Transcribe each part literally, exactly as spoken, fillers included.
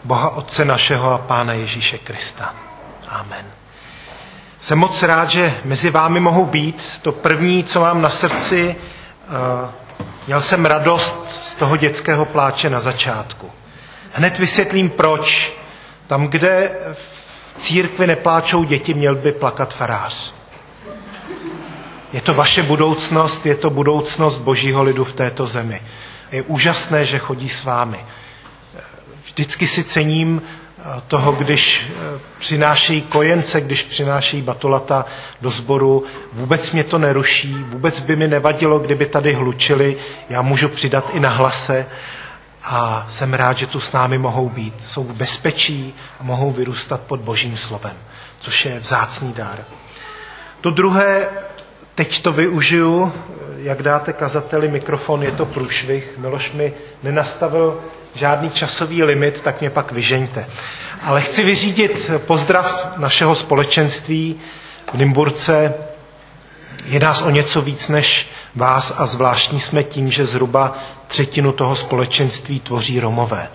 Boha Otce našeho a Pána Ježíše Krista. Amen. Jsem moc rád, že mezi vámi mohu být. To první, co mám na srdci, měl jsem radost z toho dětského pláče na začátku. Hned vysvětlím, proč. Tam, kde v církvi nepláčou děti, měl by plakat farář. Je to vaše budoucnost, je to budoucnost Božího lidu v této zemi. Je úžasné, že chodí s vámi. Vždycky si cením toho, když přinášejí kojence, když přinášejí batolata do sboru. Vůbec mě to neruší, vůbec by mi nevadilo, kdyby tady hlučili. Já můžu přidat i na hlase a jsem rád, že tu s námi mohou být. Jsou v bezpečí a mohou vyrůstat pod Božím slovem, což je vzácný dár. To druhé, teď to využiju, jak dáte kazateli mikrofon, je to průšvih. Miloš mi nenastavil žádný časový limit, tak mě pak vyžeňte. Ale chci vyřídit pozdrav našeho společenství v Nymburce. Je nás o něco víc než vás a zvláštní jsme tím, že zhruba třetinu toho společenství tvoří Romové.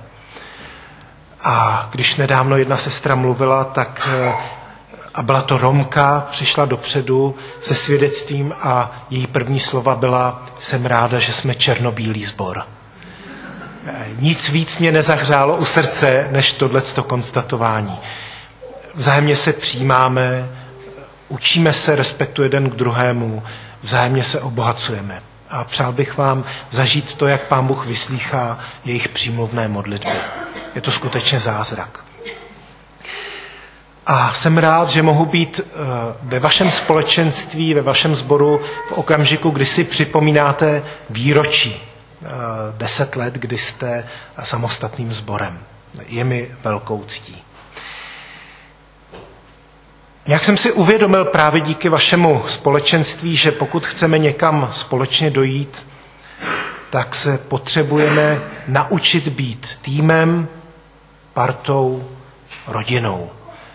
A když nedávno jedna sestra mluvila, tak a byla to Romka, přišla dopředu se svědectvím a její první slova byla: jsem ráda, že jsme černobílý sbor. Nic víc mě nezahřálo u srdce, než tohleto konstatování. Vzájemně se přijímáme, učíme se respektu jeden k druhému, vzájemně se obohacujeme. A přál bych vám zažít to, jak Pán Bůh vyslýchá jejich přímluvné modlitby. Je to skutečně zázrak. A jsem rád, že mohu být ve vašem společenství, ve vašem sboru v okamžiku, kdy si připomínáte výročí. Deset let, kdy jste samostatným sborem. Je mi velkou ctí. Jak jsem si uvědomil právě díky vašemu společenství, že pokud chceme někam společně dojít, tak se potřebujeme naučit být týmem, partou, rodinou.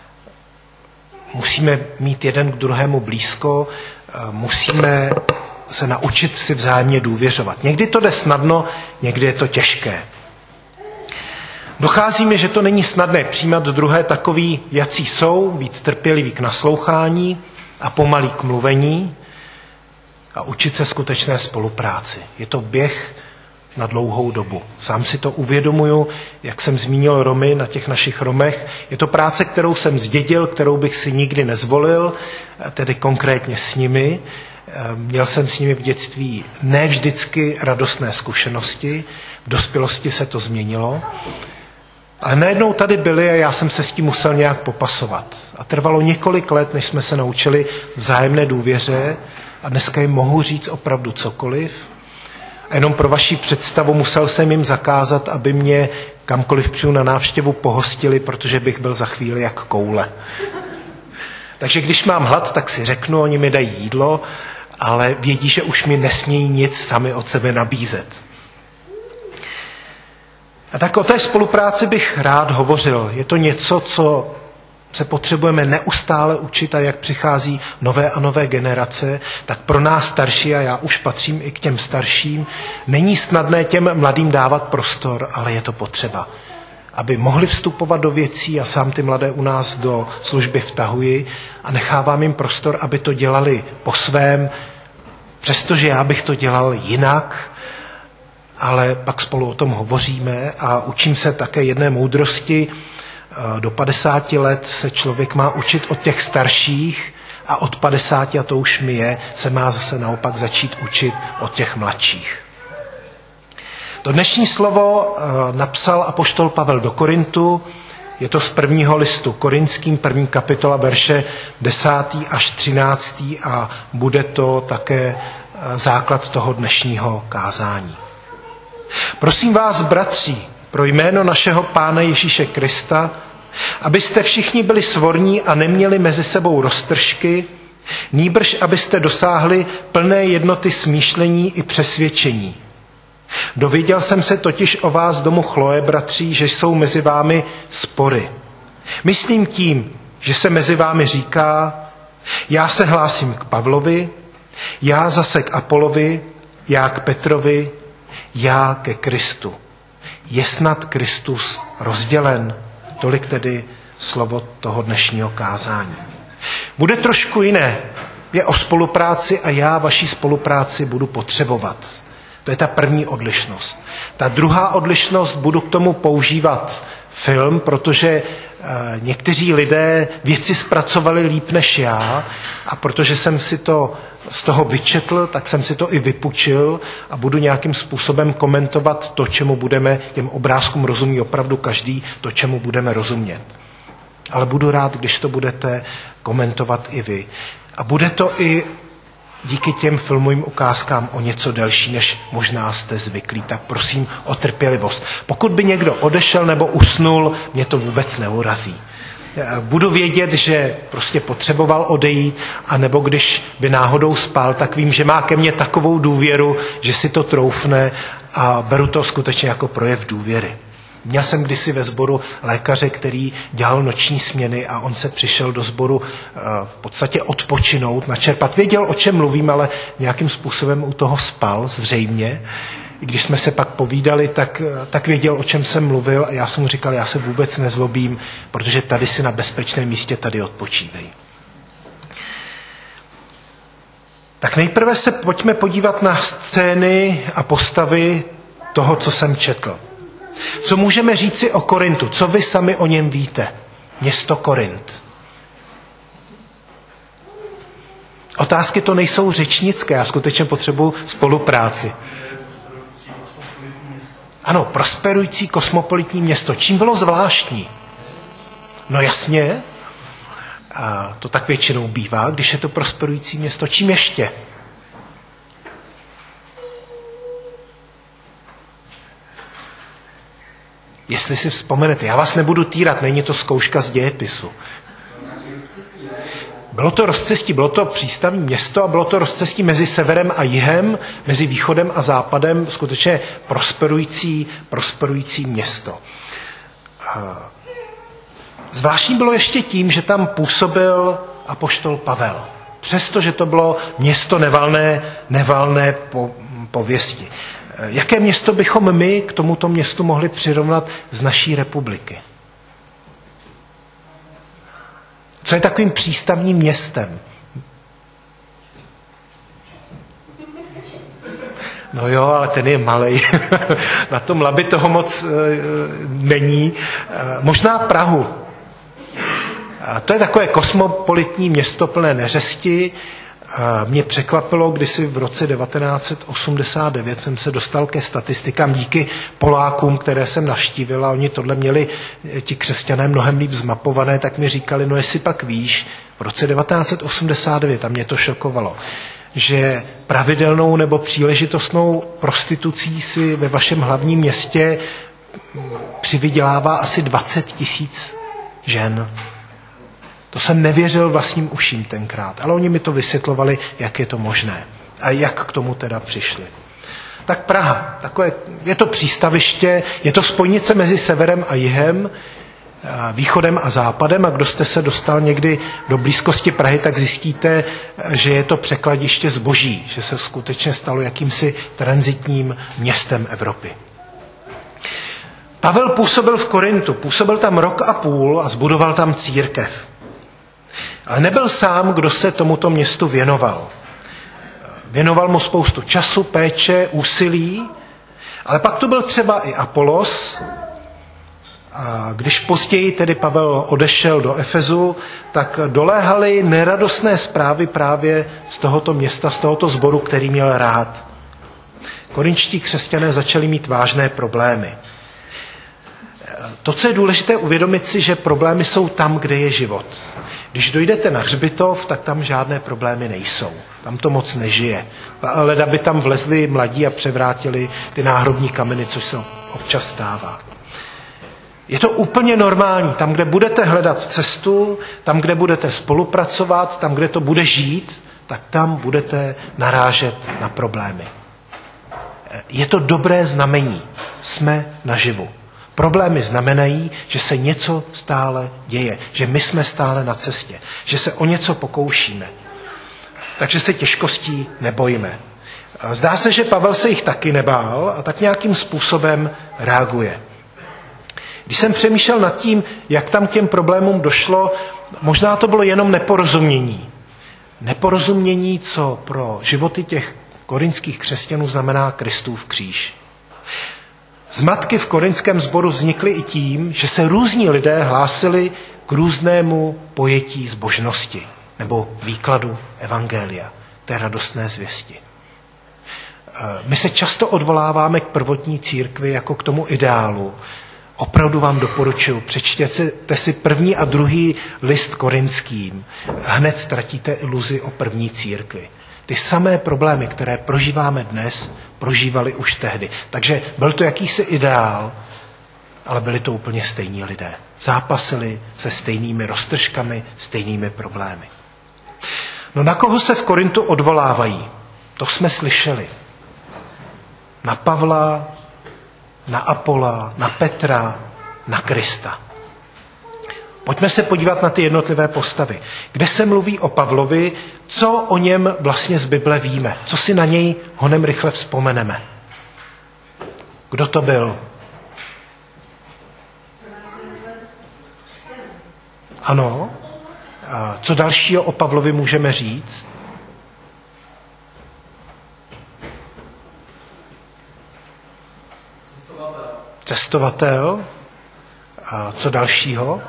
Musíme mít jeden k druhému blízko, musíme se naučit si vzájemně důvěřovat. Někdy to jde snadno, někdy je to těžké. Dochází mi, že to není snadné přijímat druhé takový, jací jsou, být trpělivý k naslouchání a pomalý k mluvení a učit se skutečné spolupráci. Je to běh na dlouhou dobu. Sám si to uvědomuju, jak jsem zmínil Romy na těch našich Romech. Je to práce, kterou jsem zdědil, kterou bych si nikdy nezvolil, tedy konkrétně s nimi. Měl jsem s nimi v dětství ne vždycky radostné zkušenosti, v dospělosti se to změnilo, ale najednou tady byli a já jsem se s tím musel nějak popasovat. A trvalo několik let, než jsme se naučili vzájemné důvěře a dneska jim mohu říct opravdu cokoliv. A jenom pro vaši představu musel jsem jim zakázat, aby mě kamkoliv přijdu na návštěvu pohostili, protože bych byl za chvíli jak koule. Takže když mám hlad, tak si řeknu, oni mi dají jídlo, ale vědí, že už mi nesmějí nic sami od sebe nabízet. A tak o té spolupráci bych rád hovořil. Je to něco, co se potřebujeme neustále učit a jak přichází nové a nové generace, tak pro nás starší, a já už patřím i k těm starším, není snadné těm mladým dávat prostor, ale je to potřeba. Aby mohli vstupovat do věcí a sám ty mladé u nás do služby vtahuji a nechávám jim prostor, aby to dělali po svém, přestože já bych to dělal jinak, ale pak spolu o tom hovoříme a učím se také jedné moudrosti. Do padesáti let se člověk má učit od těch starších a od padesáti, a to už mi je, se má zase naopak začít učit od těch mladších. To dnešní slovo napsal apoštol Pavel do Korintu, je to z prvního listu Korinským, první kapitola, verše desátý až třináctý a bude to také základ toho dnešního kázání. Prosím vás, bratři, pro jméno našeho Pána Ježíše Krista, abyste všichni byli svorní a neměli mezi sebou roztržky, nýbrž abyste dosáhli plné jednoty smýšlení i přesvědčení. Dověděl jsem se totiž o vás domu Chloe, bratří, že jsou mezi vámi spory. Myslím tím, že se mezi vámi říká, já se hlásím k Pavlovi, já zase k Apolovi, já k Petrovi, já ke Kristu. Je snad Kristus rozdělen? Tolik tedy slovo toho dnešního kázání. Bude trošku jiné. Je o spolupráci a já vaši spolupráci budu potřebovat. To je ta první odlišnost. Ta druhá odlišnost, budu k tomu používat film, protože e, někteří lidé věci zpracovali líp než já a protože jsem si to z toho vyčetl, tak jsem si to i vypučil a budu nějakým způsobem komentovat to, čemu budeme, těm obrázkům rozumí opravdu každý, to, čemu budeme rozumět. Ale budu rád, když to budete komentovat i vy. A bude to i díky těm filmovým ukázkám o něco delší, než možná jste zvyklí, tak prosím o trpělivost. Pokud by někdo odešel nebo usnul, mě to vůbec neurazí. Budu vědět, že prostě potřeboval odejít, anebo když by náhodou spal, tak vím, že má ke mně takovou důvěru, že si to troufne a beru to skutečně jako projev důvěry. Měl jsem kdysi ve sboru lékaře, který dělal noční směny a on se přišel do sboru v podstatě odpočinout, načerpat. Věděl, o čem mluvím, ale nějakým způsobem u toho spal zřejmě. I když jsme se pak povídali, tak, tak věděl, o čem jsem mluvil a já jsem mu říkal, já se vůbec nezlobím, protože tady si na bezpečném místě, tady odpočívej. Tak nejprve se pojďme podívat na scény a postavy toho, co jsem četl. Co můžeme říci o Korintu? Co vy sami o něm víte? Město Korint. Otázky to nejsou řečnické, já skutečně potřebuji spolupráci. Ano, prosperující kosmopolitní město. Čím bylo zvláštní? No jasně, a to tak většinou bývá, když je to prosperující město. Čím ještě? Jestli si vzpomenete, já vás nebudu týrat, není to zkouška z dějepisu. Bylo to rozcestí, bylo to přístavní město a bylo to rozcestí mezi severem a jihem, mezi východem a západem, skutečně prosperující, prosperující město. Zvláštní bylo ještě tím, že tam působil apoštol Pavel. Přestože to bylo město nevalné, nevalné po, pověsti. Jaké město bychom my k tomuto městu mohli přirovnat z naší republiky? Co je takovým přístavním městem? No jo, ale ten je malej. Na tom Labi toho moc e, není. E, možná Prahu. A to je takové kosmopolitní město plné neřesti. A mě překvapilo, když si v roce devatenáct set osmdesát devět jsem se dostal ke statistikám díky Polákům, které jsem navštívil a oni tohle měli ti křesťané mnohem líp zmapované, tak mi říkali, no jestli pak víš, v roce devatenáct set osmdesát devět, a mě to šokovalo, že pravidelnou nebo příležitostnou prostitucí si ve vašem hlavním městě přivydělává asi dvacet tisíc žen. To jsem nevěřil vlastním uším tenkrát, ale oni mi to vysvětlovali, jak je to možné a jak k tomu teda přišli. Tak Praha, takové, je to přístaviště, je to spojnice mezi severem a jihem, východem a západem a kdo jste se dostal někdy do blízkosti Prahy, tak zjistíte, že je to překladiště zboží, že se skutečně stalo jakýmsi tranzitním městem Evropy. Pavel působil v Korintu, působil tam rok a půl a zbudoval tam církev. Ale nebyl sám, kdo se tomuto městu věnoval. Věnoval mu spoustu času, péče, úsilí, ale pak to byl třeba i Apolos. A když později tedy Pavel odešel do Efezu, tak doléhaly neradostné zprávy právě z tohoto města, z tohoto sboru, který měl rád. Korinčtí křesťané začali mít vážné problémy. To, co je důležité, uvědomit si, že problémy jsou tam, kde je život. Když dojdete na hřbitov, tak tam žádné problémy nejsou. Tam to moc nežije. Leda by tam vlezli mladí a převrátili ty náhrobní kameny, což se občas stává. Je to úplně normální. Tam, kde budete hledat cestu, tam, kde budete spolupracovat, tam, kde to bude žít, tak tam budete narážet na problémy. Je to dobré znamení. Jsme naživu. Problémy znamenají, že se něco stále děje, že my jsme stále na cestě, že se o něco pokoušíme. Takže se těžkostí nebojíme. Zdá se, že Pavel se jich taky nebál a tak nějakým způsobem reaguje. Když jsem přemýšlel nad tím, jak tam k těm problémům došlo, možná to bylo jenom neporozumění. Neporozumění, co pro životy těch korinských křesťanů znamená Kristův kříž. Zmatky v korinském sboru vznikly i tím, že se různí lidé hlásili k různému pojetí zbožnosti nebo výkladu evangelia, té radostné zvěsti. My se často odvoláváme k prvotní církvi jako k tomu ideálu. Opravdu vám doporučuji, přečtěte si první a druhý list korinským. Hned ztratíte iluzi o první církvi. Ty samé problémy, které prožíváme dnes, prožívali už tehdy. Takže byl to jakýsi ideál, ale byli to úplně stejní lidé. Zápasili se stejnými roztržkami, stejnými problémy. No na koho se v Korintu odvolávají? To jsme slyšeli. Na Pavla, na Apola, na Petra, na Krista. Pojďme se podívat na ty jednotlivé postavy. Kde se mluví o Pavlovi, co o něm vlastně z Bible víme? Co si na něj honem rychle vzpomeneme? Kdo to byl? Ano. A co dalšího o Pavlovi můžeme říct? Cestovatel. Cestovatel. A co dalšího?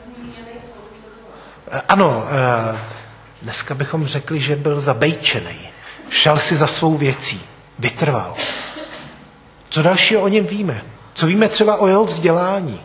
Ano, dneska bychom řekli, že byl zabejčený. Šel si za svou věcí. Vytrval. Co dalšího o něm víme? Co víme třeba o jeho vzdělání?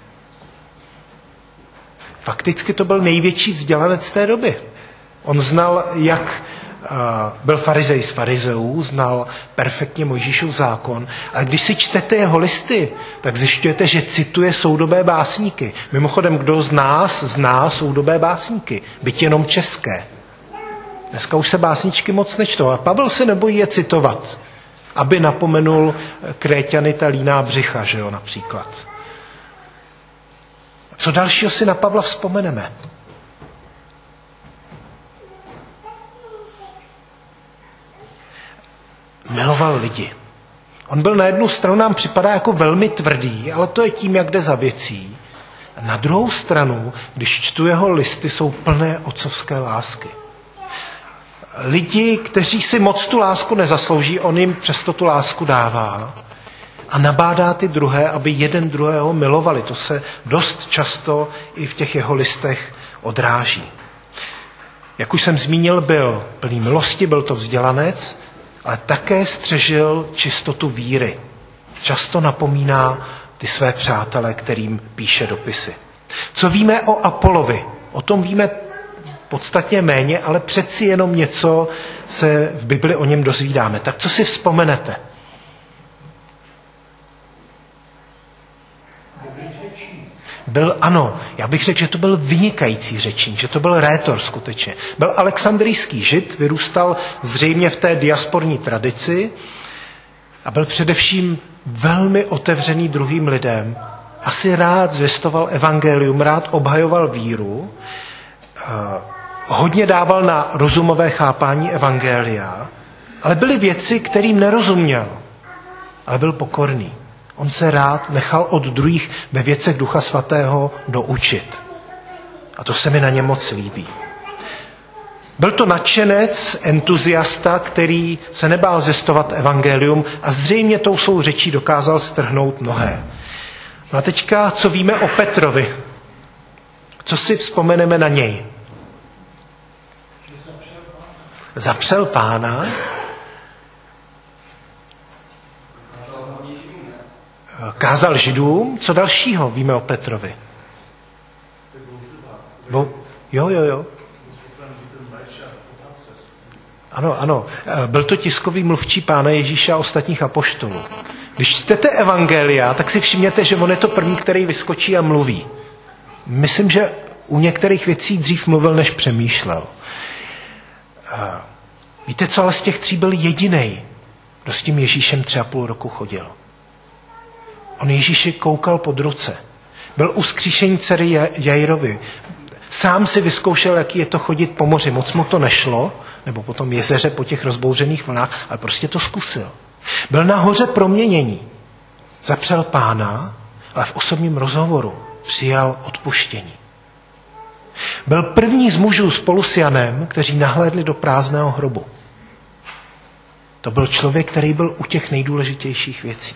Fakticky to byl největší vzdělanec té doby. On znal, jak byl farizej z farizeů, znal perfektně Mojžíšův zákon. A když si čtete jeho listy, tak zjišťujete, že cituje soudobé básníky. Mimochodem, kdo z nás zná soudobé básníky? Byť jenom české. Dneska už se básničky moc nečtou. A Pavel se nebojí je citovat, aby napomenul Kréťany ta líná břicha, že jo, například. Co dalšího si na Pavla vzpomeneme? Miloval lidi. On byl na jednu stranu, nám připadá jako velmi tvrdý, ale to je tím, jak jde za věcí. Na druhou stranu, když čtu jeho listy, jsou plné otcovské lásky. Lidi, kteří si moc tu lásku nezaslouží, on jim přesto tu lásku dává a nabádá ty druhé, aby jeden druhého milovali. To se dost často i v těch jeho listech odráží. Jak už jsem zmínil, byl plný milosti, byl to vzdělanec, ale také střežil čistotu víry. Často napomíná ty své přátele, kterým píše dopisy. Co víme o Apolovi? O tom víme podstatně méně, ale přeci jenom něco se v Bibli o něm dozvídáme. Tak co si vzpomenete? Byl, ano, já bych řekl, že to byl vynikající řečník, že to byl rétor skutečně. Byl alexandrijský žid, vyrůstal zřejmě v té diasporní tradici a byl především velmi otevřený druhým lidem. Asi rád zvěstoval evangelium, rád obhajoval víru, hodně dával na rozumové chápání evangelia, ale byly věci, kterým nerozuměl, ale byl pokorný. On se rád nechal od druhých ve věcech Ducha Svatého doučit. A to se mi na něm moc líbí. Byl to nadšenec, entuziasta, který se nebál zvěstovat evangelium a zřejmě tou svou řečí dokázal strhnout mnohé. No a teďka, co víme o Petrovi? Co si vzpomeneme na něj? Zapřel Pána. Kázal Židům. Co dalšího víme o Petrovi? Bo, jo, jo, jo. Ano, ano. Byl to tiskový mluvčí Pána Ježíše a ostatních apoštolů. Když čtete evangelia, tak si všimněte, že on je to první, který vyskočí a mluví. Myslím, že u některých věcí dřív mluvil, než přemýšlel. Víte co, ale z těch tří byl jedinej, kdo s tím Ježíšem tři a půl roku chodil. On Ježíši koukal pod ruce. Byl u vzkříšení dcery Jairovi. Sám si vyzkoušel, jaký je to chodit po moři. Moc mu to nešlo, nebo po tom jezeře, po těch rozbouřených vlnách, ale prostě to zkusil. Byl na hoře proměnění. Zapřel Pána ale v osobním rozhovoru přijal odpuštění. Byl první z mužů spolu s Janem, kteří nahlédli do prázdného hrobu. To byl člověk, který byl u těch nejdůležitějších věcí.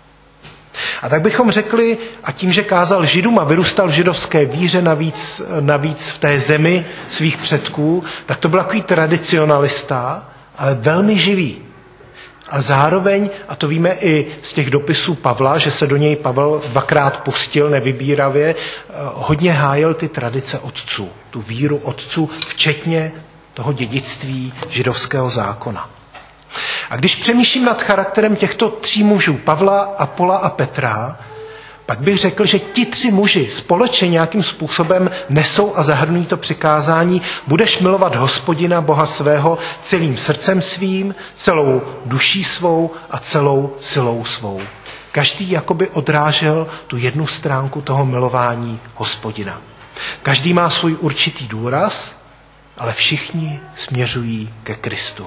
A tak bychom řekli, a tím, že kázal Židům a vyrůstal v židovské víře navíc, navíc v té zemi svých předků, tak to byl takový tradicionalista, ale velmi živý. Ale zároveň, a to víme i z těch dopisů Pavla, že se do něj Pavel dvakrát pustil nevybíravě, hodně hájil ty tradice otců, tu víru otců, včetně toho dědictví židovského zákona. A když přemýšlím nad charakterem těchto tří mužů, Pavla, Apola a Petra, pak bych řekl, že ti tři muži společně nějakým způsobem nesou a zahrnují to přikázání: budeš milovat Hospodina, Boha svého, celým srdcem svým, celou duší svou a celou silou svou. Každý jakoby odrážel tu jednu stránku toho milování Hospodina. Každý má svůj určitý důraz, ale všichni směřují ke Kristu.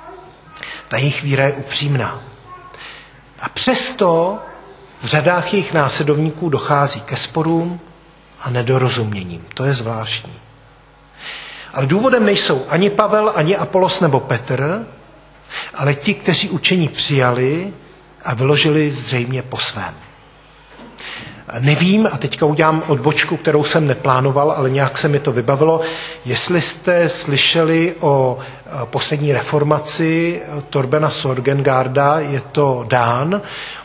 Ta jejich víra je upřímná. A přesto v řadách jejich následovníků dochází ke sporům a nedorozuměním. To je zvláštní. Ale důvodem nejsou ani Pavel, ani Apolos nebo Petr, ale ti, kteří učení přijali a vyložili zřejmě po svém. Nevím, a teďka udělám odbočku, kterou jsem neplánoval, ale nějak se mi to vybavilo, jestli jste slyšeli o poslední reformaci Torbena Sorgengarda, je to Dán,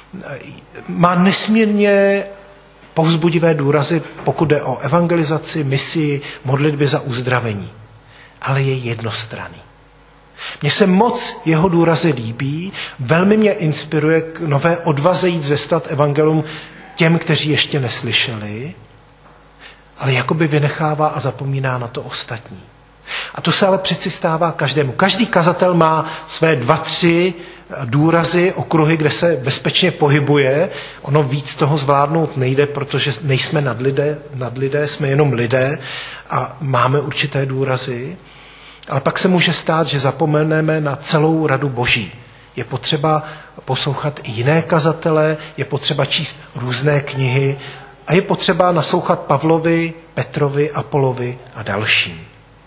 má nesmírně povzbudivé důrazy, pokud jde o evangelizaci, misi, modlitby za uzdravení. Ale je jednostranný. Mně se moc jeho důrazy líbí, velmi mě inspiruje k nové odvaze jít zvestovat evangelium těm, kteří ještě neslyšeli, ale jakoby vynechává a zapomíná na to ostatní. A to se ale přeci stává každému. Každý kazatel má své dva, tři důrazy, okruhy, kde se bezpečně pohybuje. Ono víc toho zvládnout nejde, protože nejsme nadlidé, nadlidé, jsme jenom lidé a máme určité důrazy. Ale pak se může stát, že zapomeneme na celou radu Boží. Je potřeba poslouchat i jiné kazatele, je potřeba číst různé knihy a je potřeba naslouchat Pavlovi, Petrovi, Apolovi a dalším.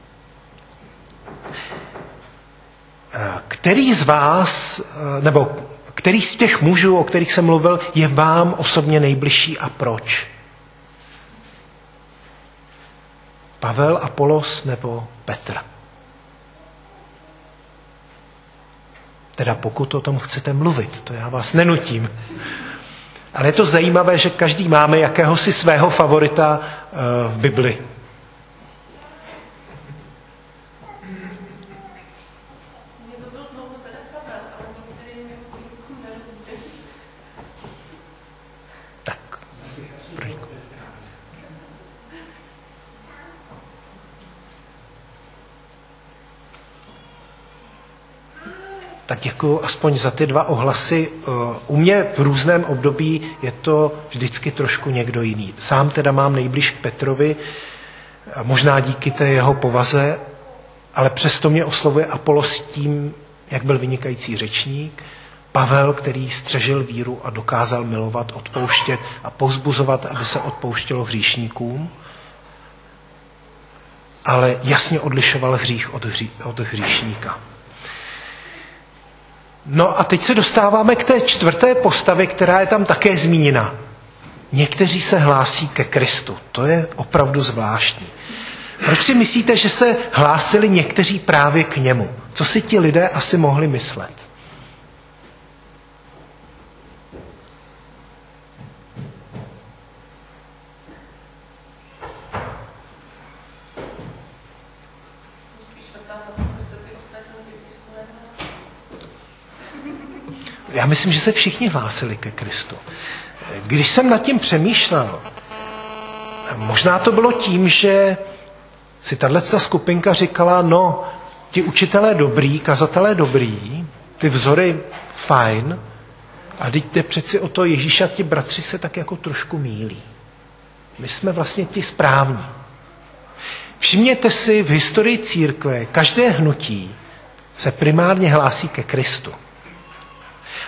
Který z vás, nebo který z těch mužů, o kterých jsem mluvil, je vám osobně nejbližší a proč? Pavel, Apolos nebo Petr? Teda pokud o tom chcete mluvit, to já vás nenutím. Ale je to zajímavé, že každý máme jakéhosi svého favorita v Bibli. Tak děkuji aspoň za ty dva ohlasy. U mě v různém období je to vždycky trošku někdo jiný. Sám teda mám nejblíž k Petrovi, možná díky té jeho povaze, ale přesto mě oslovuje Apolos tím, jak byl vynikající řečník, Pavel, který střežil víru a dokázal milovat, odpouštět a povzbuzovat, aby se odpouštělo hříšníkům, ale jasně odlišoval hřích od, hří, od hříšníka. No a teď se dostáváme k té čtvrté postavě, která je tam také zmíněna. Někteří se hlásí ke Kristu. To je opravdu zvláštní. Proč si myslíte, že se hlásili někteří právě k němu? Co si ti lidé asi mohli myslet? Já myslím, že se všichni hlásili ke Kristu. Když jsem nad tím přemýšlel, možná to bylo tím, že si tato skupinka říkala, no, ti učitelé dobrý, kazatelé dobrý, ty vzory fajn, a teď jde přeci o to, Ježíš a ti bratři se tak jako trošku mýlí. My jsme vlastně ti správní. Všimněte si, v historii církve každé hnutí se primárně hlásí ke Kristu.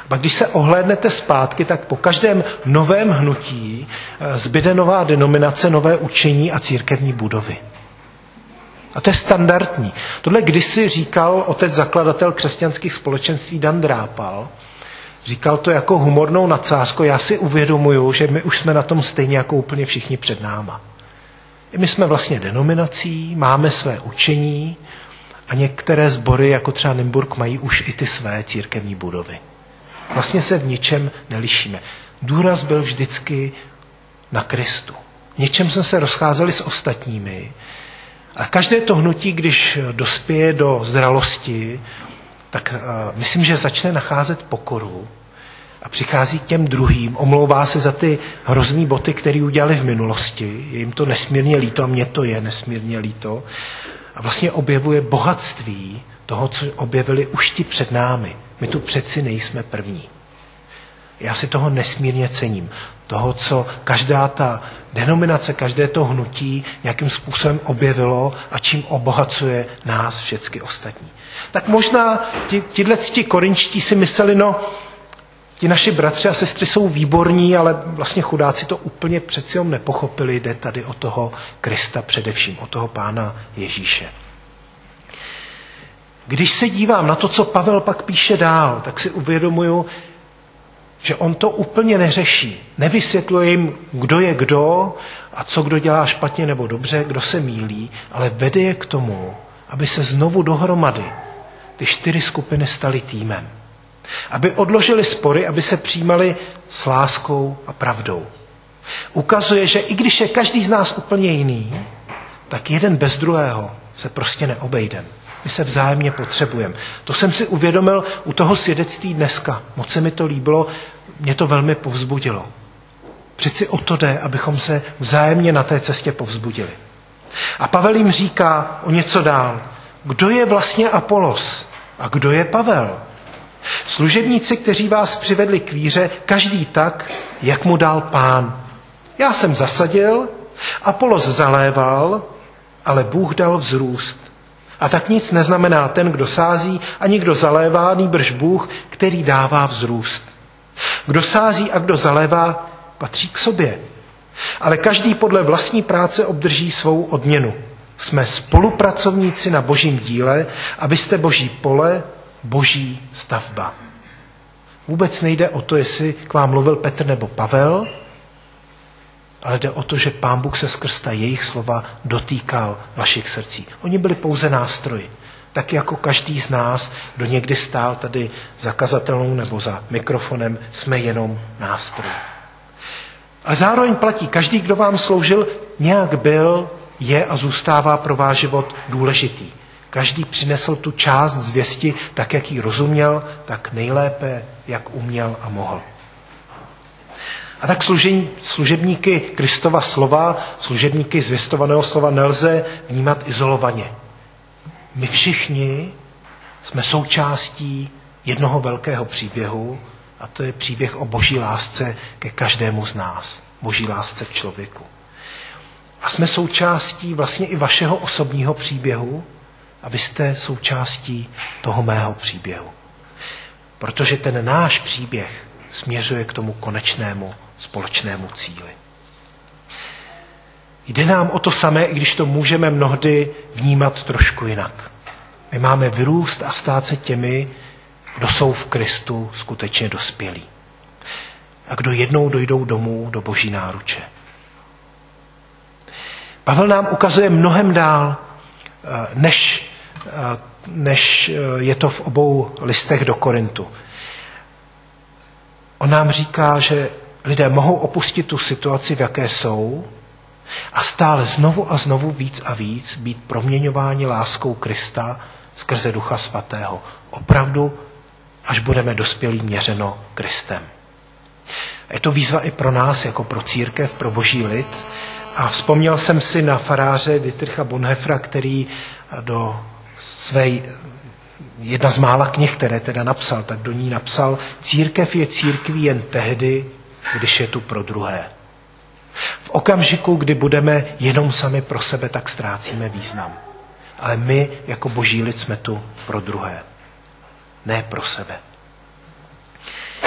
A když se ohlédnete zpátky, tak po každém novém hnutí zbyde nová denominace, nové učení a církevní budovy. A to je standardní. Tohle kdysi říkal otec zakladatel křesťanských společenství Dan Drápal. Říkal to jako humornou nadsázku. Já si uvědomuju, že my už jsme na tom stejně jako úplně všichni před náma. I my jsme vlastně denominací, máme své učení a některé sbory, jako třeba Nymburk, mají už i ty své církevní budovy. Vlastně se v ničem nelišíme. Důraz byl vždycky na Kristu. V něčem jsme se rozcházeli s ostatními. A každé to hnutí, když dospěje do zralosti, tak uh, myslím, že začne nacházet pokoru a přichází k těm druhým, omlouvá se za ty hrozný boty, které udělali v minulosti, je jim to nesmírně líto a mně to je nesmírně líto a vlastně objevuje bohatství toho, co objevili už ti před námi. My tu přeci nejsme první. Já si toho nesmírně cením. Toho, co každá ta denominace, každé to hnutí nějakým způsobem objevilo a čím obohacuje nás všechny ostatní. Tak možná ti, ti korinčtí si mysleli, no, ti naši bratři a sestry jsou výborní, ale vlastně chudáci to úplně přeci jenom nepochopili, jde tady o toho Krista především, o toho Pána Ježíše. Když se dívám na to, co Pavel pak píše dál, tak si uvědomuju, že on to úplně neřeší. Nevysvětluje jim, kdo je kdo a co kdo dělá špatně nebo dobře, kdo se mýlí, ale vede je k tomu, aby se znovu dohromady ty čtyři skupiny staly týmem. Aby odložili spory, aby se přijímali s láskou a pravdou. Ukazuje, že i když je každý z nás úplně jiný, tak jeden bez druhého se prostě neobejdeme. My se vzájemně potřebujeme. To jsem si uvědomil u toho svědectví dneska. Moc se mi to líbilo, mě to velmi povzbudilo. Přeci o to jde, abychom se vzájemně na té cestě povzbudili. A Pavel jim říká o něco dál. Kdo je vlastně Apolos a kdo je Pavel? Služebníci, kteří vás přivedli k víře, každý tak, jak mu dal Pán. Já jsem zasadil, Apolos zaléval, ale Bůh dal vzrůst. A tak nic neznamená ten, kdo sází, ani kdo zalévá, nýbrž Bůh, který dává vzrůst. Kdo sází a kdo zalévá, patří k sobě. Ale každý podle vlastní práce obdrží svou odměnu. Jsme spolupracovníci na božím díle a vy jste boží pole, boží stavba. Vůbec nejde o to, jestli k vám mluvil Petr nebo Pavel, ale jde o to, že Pán Bůh se skrz ta jejich slova dotýkal vašich srdcí. Oni byli pouze nástroji. Tak jako každý z nás, kdo někdy stál tady za kazatelnou nebo za mikrofonem, jsme jenom nástroj. A zároveň platí, každý, kdo vám sloužil, nějak byl, je a zůstává pro váš život důležitý. Každý přinesl tu část zvěsti tak, jak ji rozuměl, tak nejlépe, jak uměl a mohl. A tak služebníky Kristova slova, služebníky zvěstovaného slova nelze vnímat izolovaně. My všichni jsme součástí jednoho velkého příběhu a to je příběh o boží lásce ke každému z nás. Boží lásce k člověku. A jsme součástí vlastně i vašeho osobního příběhu a vy jste součástí toho mého příběhu. Protože ten náš příběh směřuje k tomu konečnému společnému cíli. Jde nám o to samé, i když to můžeme mnohdy vnímat trošku jinak. My máme vyrůst a stát se těmi, kdo jsou v Kristu skutečně dospělí. A kdo jednou dojdou domů do boží náruče. Pavel nám ukazuje mnohem dál, než, než je to v obou listech do Korintu. On nám říká, že lidé mohou opustit tu situaci, v jaké jsou, a stále znovu a znovu víc a víc být proměňováni láskou Krista skrze Ducha Svatého. Opravdu, až budeme dospělí měřeno Kristem. Je to výzva i pro nás, jako pro církev, pro boží lid. A vzpomněl jsem si na faráře Dietricha Bonhoeffera, který do své, jedna z mála knih, které teda napsal, tak do ní napsal, církev je církví jen tehdy, když je tu pro druhé. V okamžiku, kdy budeme jenom sami pro sebe, tak ztrácíme význam. Ale my, jako boží lid, jsme tu pro druhé. Ne pro sebe.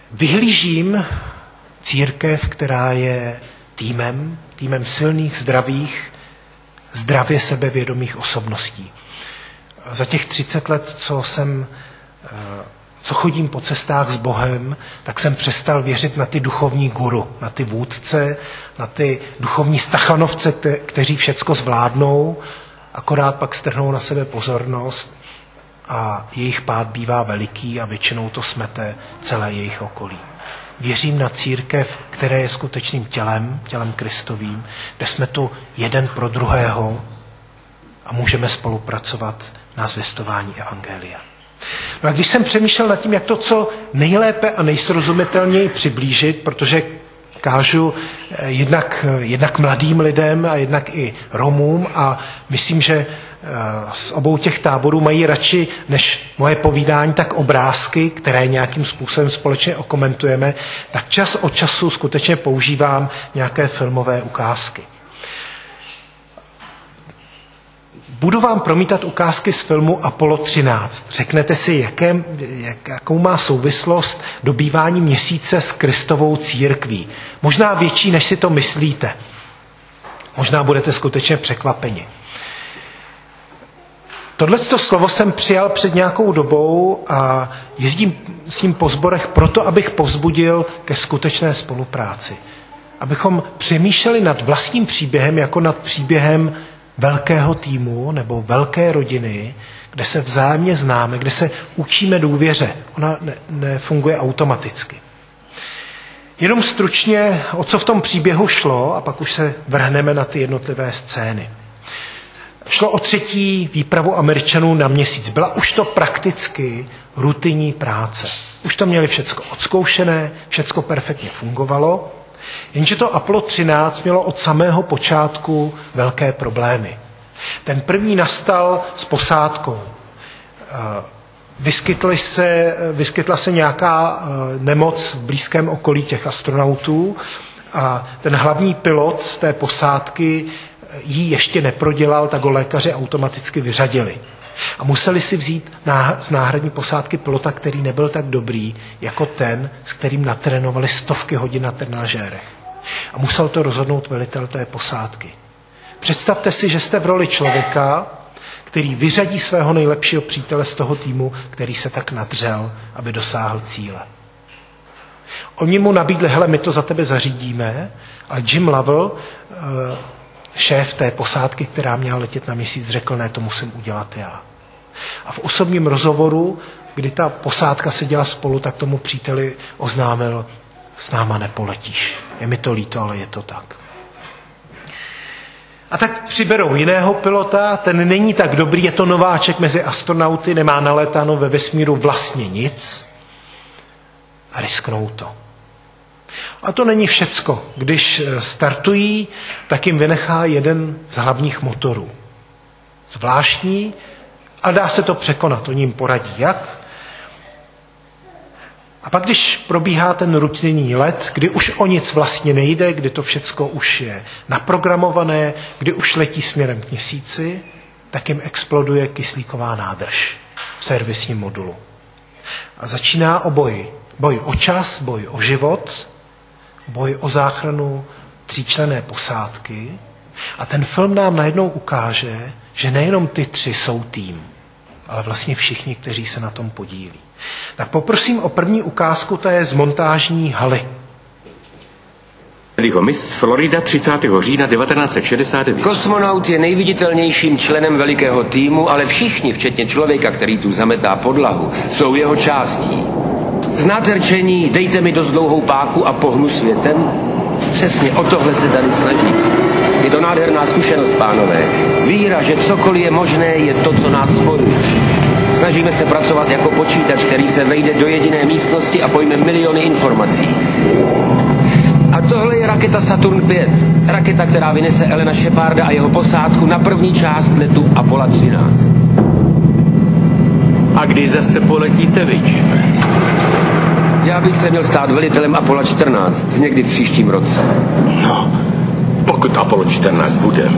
vyhlížím církev, která je týmem, týmem silných, zdravých, zdravě sebevědomých osobností. Za těch třicet let, co jsem, co chodím po cestách s Bohem, tak jsem přestal věřit na ty duchovní guru, na ty vůdce, na ty duchovní stachanovce, kteří všecko zvládnou, akorát pak strhnou na sebe pozornost a jejich pád bývá veliký a většinou to smete celé jejich okolí. Věřím na církev, která je skutečným tělem, tělem Kristovým, kde jsme tu jeden pro druhého a můžeme spolupracovat na zvěstování evangelia. No a když jsem přemýšlel nad tím, jak to co nejlépe a nejsrozumitelněji přiblížit, protože kážu jednak, jednak mladým lidem a jednak i Romům a myslím, že z obou těch táborů mají radši než moje povídání, tak obrázky, které nějakým způsobem společně okomentujeme, tak čas od času skutečně používám nějaké filmové ukázky. Budu vám promítat ukázky z filmu Apollo třináct. Řeknete si, jaké, jak, jakou má souvislost dobývání měsíce s Kristovou církví. Možná větší, než si to myslíte. Možná budete skutečně překvapeni. Tohleto slovo jsem přijal před nějakou dobou a jezdím s ním po sborech proto, abych povzbudil ke skutečné spolupráci. Abychom přemýšleli nad vlastním příběhem jako nad příběhem velkého týmu nebo velké rodiny, kde se vzájemně známe, kde se učíme důvěře. Ona ne, nefunguje automaticky. Jenom stručně, o co v tom příběhu šlo, a pak už se vrhneme na ty jednotlivé scény. Šlo o třetí výpravu Američanů na měsíc. Byla už to prakticky rutinní práce. Už to měli všecko odzkoušené, všecko perfektně fungovalo, jenže to Apollo třináct mělo od samého počátku velké problémy. Ten první nastal s posádkou. Vyskytly se, vyskytla se nějaká nemoc v blízkém okolí těch astronautů a ten hlavní pilot z té posádky jí ještě neprodělal, tak ho lékaři automaticky vyřadili. A museli si vzít z náhradní posádky pilota, který nebyl tak dobrý, jako ten, s kterým natrénovali stovky hodin na trenažérech. A musel to rozhodnout velitel té posádky. Představte si, že jste v roli člověka, který vyřadí svého nejlepšího přítele z toho týmu, který se tak nadřel, aby dosáhl cíle. Oni mu nabídli, hele, my to za tebe zařídíme, ale Jim Lovell, šéf té posádky, která měla letět na měsíc, řekl, ne, to musím udělat já. A v osobním rozhovoru, kdy ta posádka seděla spolu, tak tomu příteli oznámil, s náma nepoletíš. Je mi to líto, ale je to tak. A tak přiberou jiného pilota, ten není tak dobrý, je to nováček mezi astronauty, nemá nalétáno ve vesmíru vlastně nic a risknou to. A to není všecko. Když startují, tak jim vynechá jeden z hlavních motorů. Zvláštní, ale dá se to překonat. Oni jim poradí, jak. A pak, když probíhá ten rutinní let, kdy už o nic vlastně nejde, kdy to všecko už je naprogramované, kdy už letí směrem k měsíci, tak jim exploduje kyslíková nádrž v servisním modulu. A začíná o boj. Boj o čas, boj o život, boj o záchranu tříčlenné posádky. A ten film nám najednou ukáže, že nejenom ty tři jsou tým, ale vlastně všichni, kteří se na tom podílí. Tak poprosím o první ukázku, to je z montážní haly. Miss Florida třicátého října devatenáct set šedesát devět. Kosmonaut je nejviditelnějším členem velikého týmu, ale všichni, včetně člověka, který tu zametá podlahu, jsou jeho částí. Znáte rčení, dejte mi dost dlouhou páku a pohnu světem? Přesně o tohle se tady snaží. Je to nádherná zkušenost, pánové. Víra, že cokoliv je možné, je to, co nás spojuje. Snažíme se pracovat jako počítač, který se vejde do jediné místnosti a pojme miliony informací. A tohle je raketa Saturn pět. Raketa, která vynese Elena Sheparda a jeho posádku na první část letu Apollo třináct. A kdy zase poletíte vy, Jime? Já bych se měl stát velitelem Apollo čtrnáct někdy v příštím roce. No, pokud Apollo čtrnáct bude.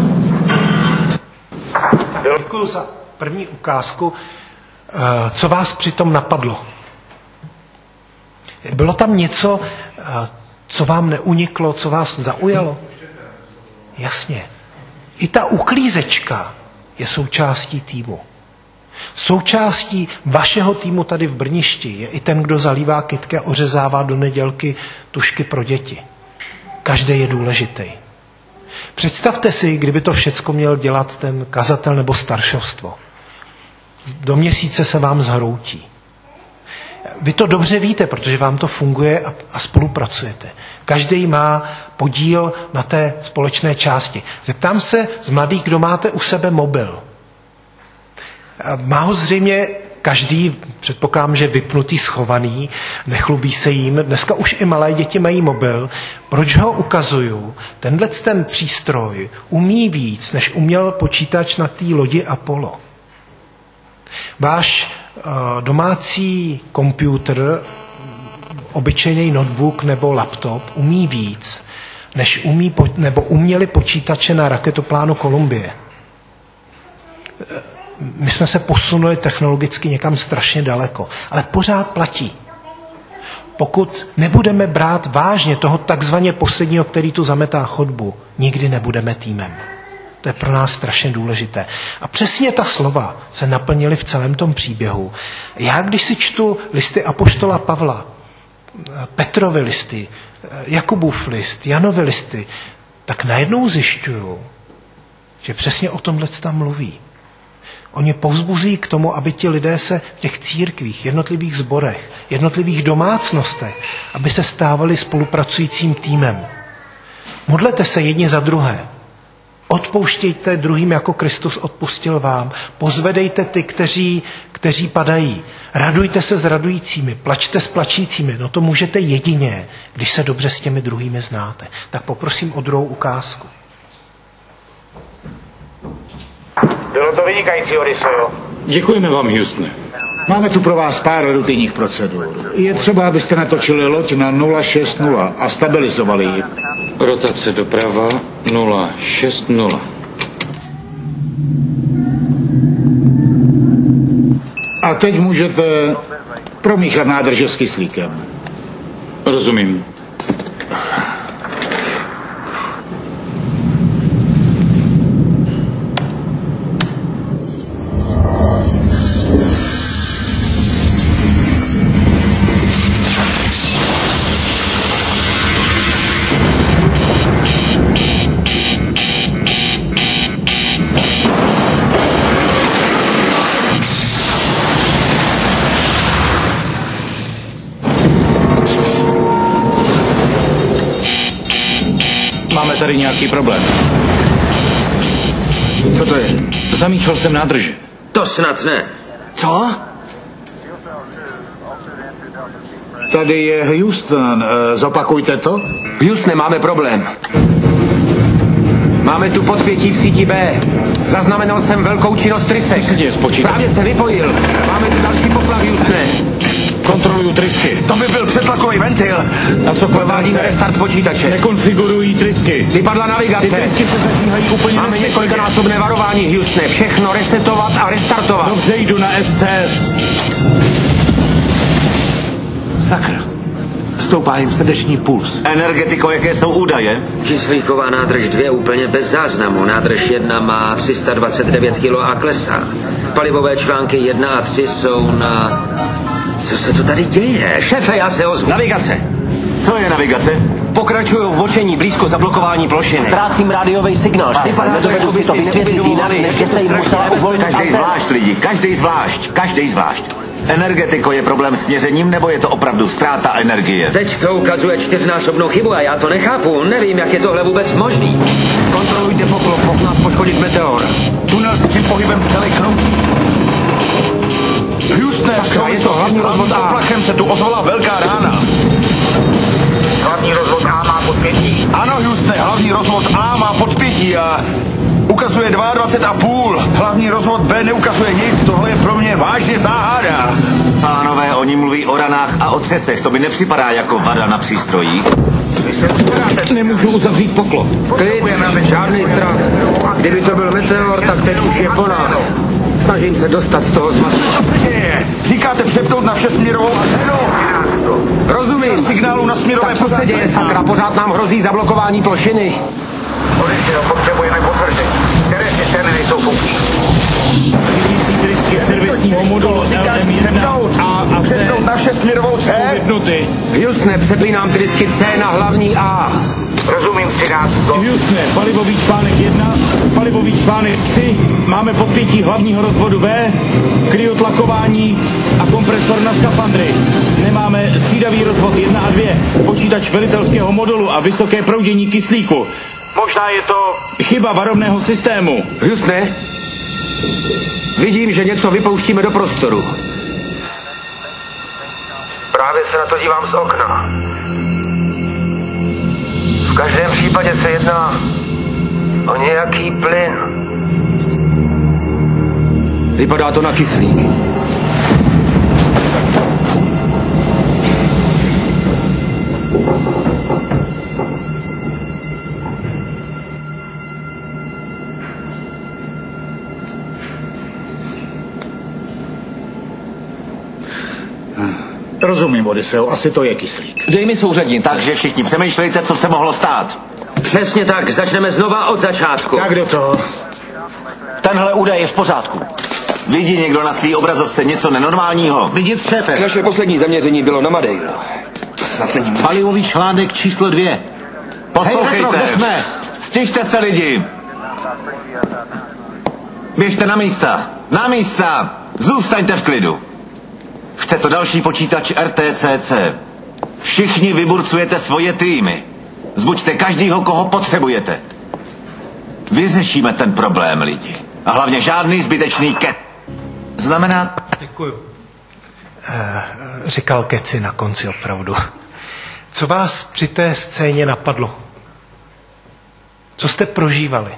Děkuji za první ukázku. Co vás přitom napadlo? Bylo tam něco, co vám neuniklo, co vás zaujalo? Jasně. I ta uklízečka je součástí týmu. Součástí vašeho týmu tady v Brništi je i ten, kdo zalívá kytky a ořezává do nedělky tušky pro děti. Každý je důležitý. Představte si, kdyby to všecko měl dělat ten kazatel nebo staršovstvo. Do měsíce se vám zhroutí. Vy to dobře víte, protože vám to funguje a, a spolupracujete. Každý má podíl na té společné části. Zeptám se z mladých, kdo máte u sebe mobil. Má ho zřejmě každý, předpokládám, že vypnutý, schovaný, nechlubí se jim. Dneska už i malé děti mají mobil. Proč ho ukazuju? Tenhle ten přístroj umí víc, než uměl počítač na té lodi Apollo. Váš uh, domácí počítač, obyčejný notebook nebo laptop umí víc, než umí, nebo uměli počítače na raketoplánu Kolumbie. My jsme se posunuli technologicky někam strašně daleko, ale pořád platí. Pokud nebudeme brát vážně toho takzvaně posledního, který tu zametá chodbu, nikdy nebudeme týmem. To je pro nás strašně důležité. A přesně ta slova se naplnily v celém tom příběhu. Já, když si čtu listy apoštola Pavla, Petrovy listy, Jakubův list, Janovy listy, tak najednou zjišťuju, že přesně o tomhle tam mluví. Oni povzbuzují k tomu, aby ti lidé se v těch církvích, jednotlivých sborech, jednotlivých domácnostech, aby se stávali spolupracujícím týmem. Modlete se jedni za druhé. Odpouštějte druhým, jako Kristus odpustil vám. Pozvedejte ty, kteří, kteří padají. Radujte se s radujícími, plačte s plačícími. No to můžete jedině, když se dobře s těmi druhými znáte. Tak poprosím o druhou ukázku. Bylo to vynikající, Odysseyo. Děkujeme vám, Houstone. Máme tu pro vás pár rutinních procedur. Je třeba, abyste natočili loď na nula šest nula a stabilizovali ji. Rotace doprava nula šest nula. A teď můžete promíchat nádrže s kyslíkem. Rozumím. Máme tady nějaký problém. Co to je? Zamíchal jsem nádrže. To snad ne. Co? Tady je Houston. Zopakujte to. Houstone, máme problém. Máme tu podpětí v síti B. Zaznamenal jsem velkou činnost trysek. Co se děje s počítačem? Právě se vypojil. Máme tu další poplach, Houstone. Kontroluju trysky. To by byl přetlakový ventil. A co provádíme restart počítače? Nekonfigurují trysky. Vypadla navigace. Ty trysky se zatíhají úplně Máme nesmyslně. několikanásobné varování, Houstone. Všechno resetovat a restartovat. Dobře, jdu na S C S. Sakra. Stoupá jim srdeční puls. Energetiko, jaké jsou údaje? Kyslíková nádrž dvě úplně bez záznamu. Nádrž jedna má tři sta dvacet devět kilo a klesá. Palivové články jedna a tři jsou na... Co se to tady děje? Šéfe, já se ozvu. Navigace. Co je navigace? Pokračuju v bočení blízko zablokování plošiny. Ztrácím rádiový signál. Vypadá to, jako by si to si vysvětlit jinak, než že se jim musela uvolnit Každý anténa. zvlášť, lidi, každý zvlášť, každý zvlášť. Energetiko, je problém s měřením, nebo je to opravdu ztráta energie? Teď to ukazuje čtyřnásobnou chybu a já to nechápu. Nevím, jak je tohle vůbec možný. Kontrolujte poklop, mohl nás poškodit meteor. Tunel s tím pohybem celý kroutí. Houstone, v Sakra, je to hlavní rozvod A. poplachem se tu ozvala velká rána. Hlavní rozvod A má podpětí. Ano, Houstone, hlavní rozvod A má podpětí a ukazuje dvacet dva a půl. Hlavní rozvod B neukazuje nic, tohle je pro mě vážně záhada. Pánové, oni mluví o ranách a o třesech, to mi nepřipadá jako vada na přístrojích. Nemůžu uzavřít poklop. Klid, žádný strach. Kdyby to byl meteor, tak teď už je po nás. Snažím se dostat z toho zmatku. Co se děje? Říkáte přepnout na všesměrovou anténu? Petro. Rozumím. Signálu na směrové Tak co se děje, sakra? Pořád nám hrozí zablokování plošiny. Odeštěno, potřebujeme potvrzení. Které systémy nejsou funkční? Chybící trysky servisního modulu L M jedna A a C Přepnout na šestměrovou jsou C. vypnuty. Houstone, přepínám trysky C na hlavní A. Rozumím, třináct. Houstone, palivový článek jedna, palivový článek tři, máme podpětí hlavního rozvodu B, kryotlakování a kompresor na skafandry. Nemáme střídavý rozvod jedna a dvě, počítač velitelského modulu a vysoké proudění kyslíku. Možná je to chyba varovného systému. Houstone, vidím, že něco vypouštíme do prostoru. Právě se na to dívám z okna. V každém případě se jedná o nějaký plyn. Vypadá to na kyslík. Rozumím, Odiseo, asi to je kyslík. Dej mi souřadnice. Takže všichni přemýšlejte, co se mohlo stát. Přesně tak, začneme znova od začátku. Tak do toho. Tenhle údaj je v pořádku. Vidí někdo na svý obrazovce něco nenormálního? Vidět, šéfe. Naše poslední zaměření bylo na Madeiru. To snad není možné. Palivový článek číslo dvě. Poslouchejte. Hej, Retro, kde jsme? Stište se, lidi. Běžte na místa. Na místa. Zůstaňte v klidu. Chce to další počítač R T C C. Všichni vyburcujete svoje týmy. Zbuďte každýho, koho potřebujete. Vyřešíme ten problém, lidi. A hlavně žádný zbytečný ke... Znamená... Děkuju. E, říkal keci na konci opravdu. Co vás při té scéně napadlo? Co jste prožívali?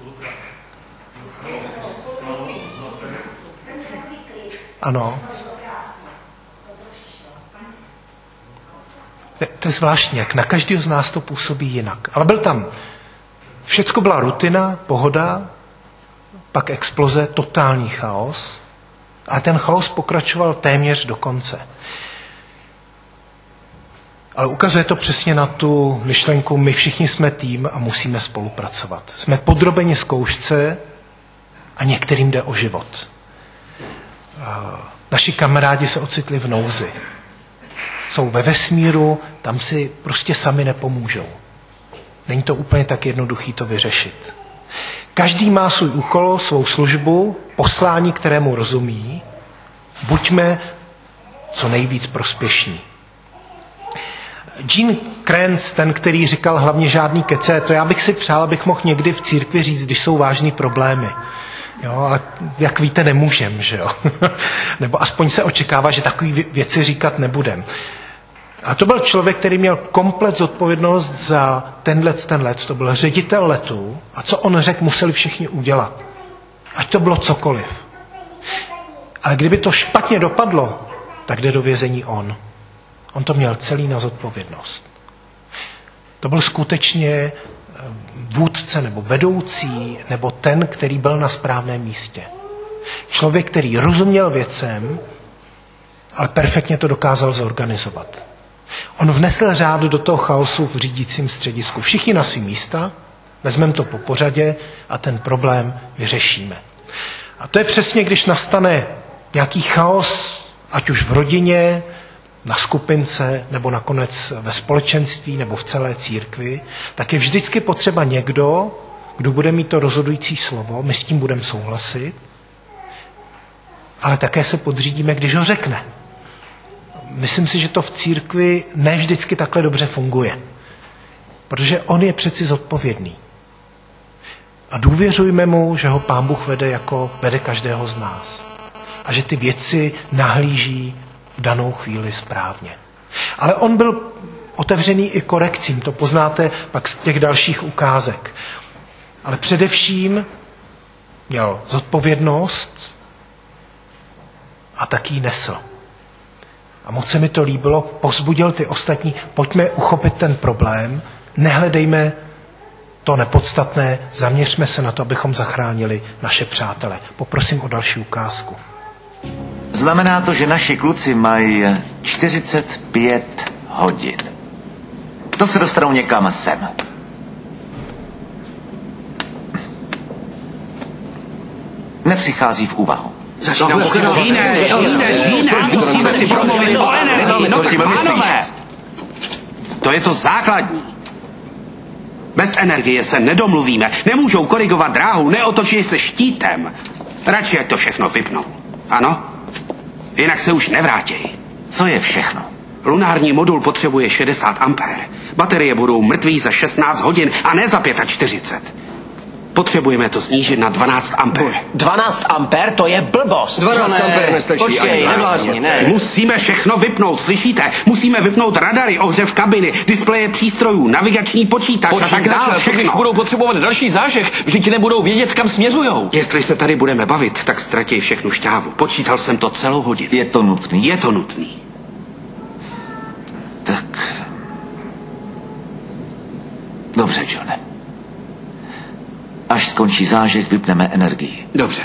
Ano. To, to je zvláštní, jak na každého z nás to působí jinak. Ale byl tam, všecko byla rutina, pohoda, pak exploze, totální chaos. A ten chaos pokračoval téměř do konce. Ale ukazuje to přesně na tu myšlenku, my všichni jsme tým a musíme spolupracovat. Jsme podrobeni zkoušce a některým jde o život. Naši kamarádi se ocitli v nouzi. Jsou ve vesmíru, tam si prostě sami nepomůžou. Není to úplně tak jednoduchý to vyřešit. Každý má svůj úkol, svou službu, poslání, kterému rozumí. Buďme co nejvíc prospěšní. Gene Kranz, ten, který říkal hlavně žádný kece, to já bych si přál, abych mohl někdy v církvi říct, když jsou vážný problémy. Jo, ale jak víte, nemůžem, že jo? Nebo aspoň se očekává, že takové věci říkat nebudem. A to byl člověk, který měl komplet zodpovědnost za tenhle ten let. To byl ředitel letu a co on řekl, museli všichni udělat. Ať to bylo cokoliv. Ale kdyby to špatně dopadlo, tak jde do vězení on. On to měl celý na zodpovědnost. To byl skutečně vůdce nebo vedoucí, nebo ten, který byl na správném místě. Člověk, který rozuměl věcem, ale perfektně to dokázal zorganizovat. On vnesl řád do toho chaosu v řídícím středisku. Všichni na svý místa, vezmeme to po pořadě a ten problém vyřešíme. A to je přesně, když nastane nějaký chaos, ať už v rodině, na skupince, nebo nakonec ve společenství, nebo v celé církvi, tak je vždycky potřeba někdo, kdo bude mít to rozhodující slovo, my s tím budeme souhlasit, ale také se podřídíme, když ho řekne. Myslím si, že to v církvi ne vždycky takhle dobře funguje, protože on je přeci zodpovědný. A důvěřujme mu, že ho Pán Bůh vede, jako vede každého z nás. A že ty věci nahlíží v danou chvíli správně. Ale on byl otevřený i korekcím, to poznáte pak z těch dalších ukázek. Ale především měl zodpovědnost a taky ji nesl. A moc se mi to líbilo, povzbudil ty ostatní, pojďme uchopit ten problém, nehledejme to nepodstatné, zaměřme se na to, abychom zachránili naše přátele. Poprosím o další ukázku. Znamená to, že naši kluci mají čtyřicet pět hodin. To se dostanou někam sem. Nepřichází v úvahu. Začneme se do Žíne, Žíne, Žíne, musíme si promluvit o energii. No tak pánové, to je to základní. Bez energie se nedomluvíme. Nemůžou korigovat dráhu, neotočí se štítem. Radši, ať to všechno vypnou. Ano? Jinak se už nevrátí. Co je všechno? Lunární modul potřebuje šedesát ampér. Baterie budou mrtví za šestnáct hodin a ne za čtyřicet pět. Potřebujeme to snížit na dvanáct ampér. dvanáct ampér, to je blbost. dvanáct ampér nestačí. Počkej, neblázni, ne. Musíme všechno vypnout, slyšíte? Musíme vypnout radary, ohřev kabiny, displeje přístrojů, navigační počítač a tak dále. Když budou potřebovat další zážeh, vždyť nebudou vědět, kam směřujou. Jestli se tady budeme bavit, tak ztratí všechnu šťávu. Počítal jsem to celou hodinu. Je to nutný? Je to nutný. Tak. Dobře, Johne. Až skončí zážeh, vypneme energii. Dobře.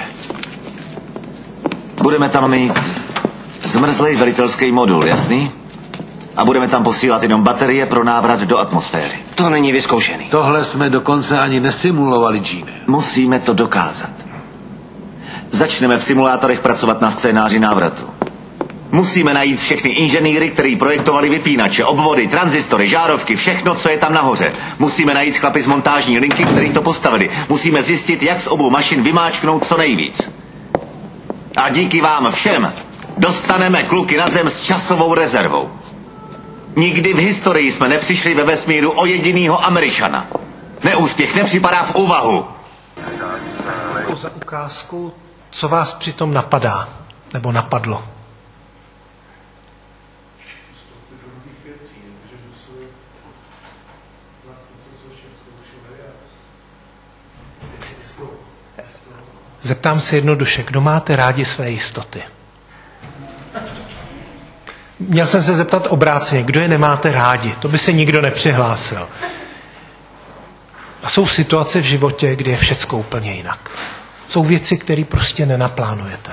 Budeme tam mít zmrzlej velitelský modul, jasný? A budeme tam posílat jenom baterie pro návrat do atmosféry. To není vyzkoušený. Tohle jsme dokonce ani nesimulovali, Gene. Musíme to dokázat. Začneme v simulátorech pracovat na scénáři návratu. Musíme najít všechny inženýry, kteří projektovali vypínače, obvody, tranzistory, žárovky, všechno, co je tam nahoře. Musíme najít chlapy z montážní linky, kteří to postavili. Musíme zjistit, jak z obou mašin vymáčknout co nejvíc. A díky vám všem dostaneme kluky na zem s časovou rezervou. Nikdy v historii jsme nepřišli ve vesmíru o jedinýho Američana. Neúspěch nepřipadá v úvahu. Za ukázku, co vás přitom napadá, nebo napadlo? Zeptám se jednoduše, kdo máte rádi své jistoty? Měl jsem se zeptat obráceně, kdo je nemáte rádi? To by se nikdo nepřihlásil. A jsou situace v životě, kdy je všecko úplně jinak. Jsou věci, které prostě nenaplánujete.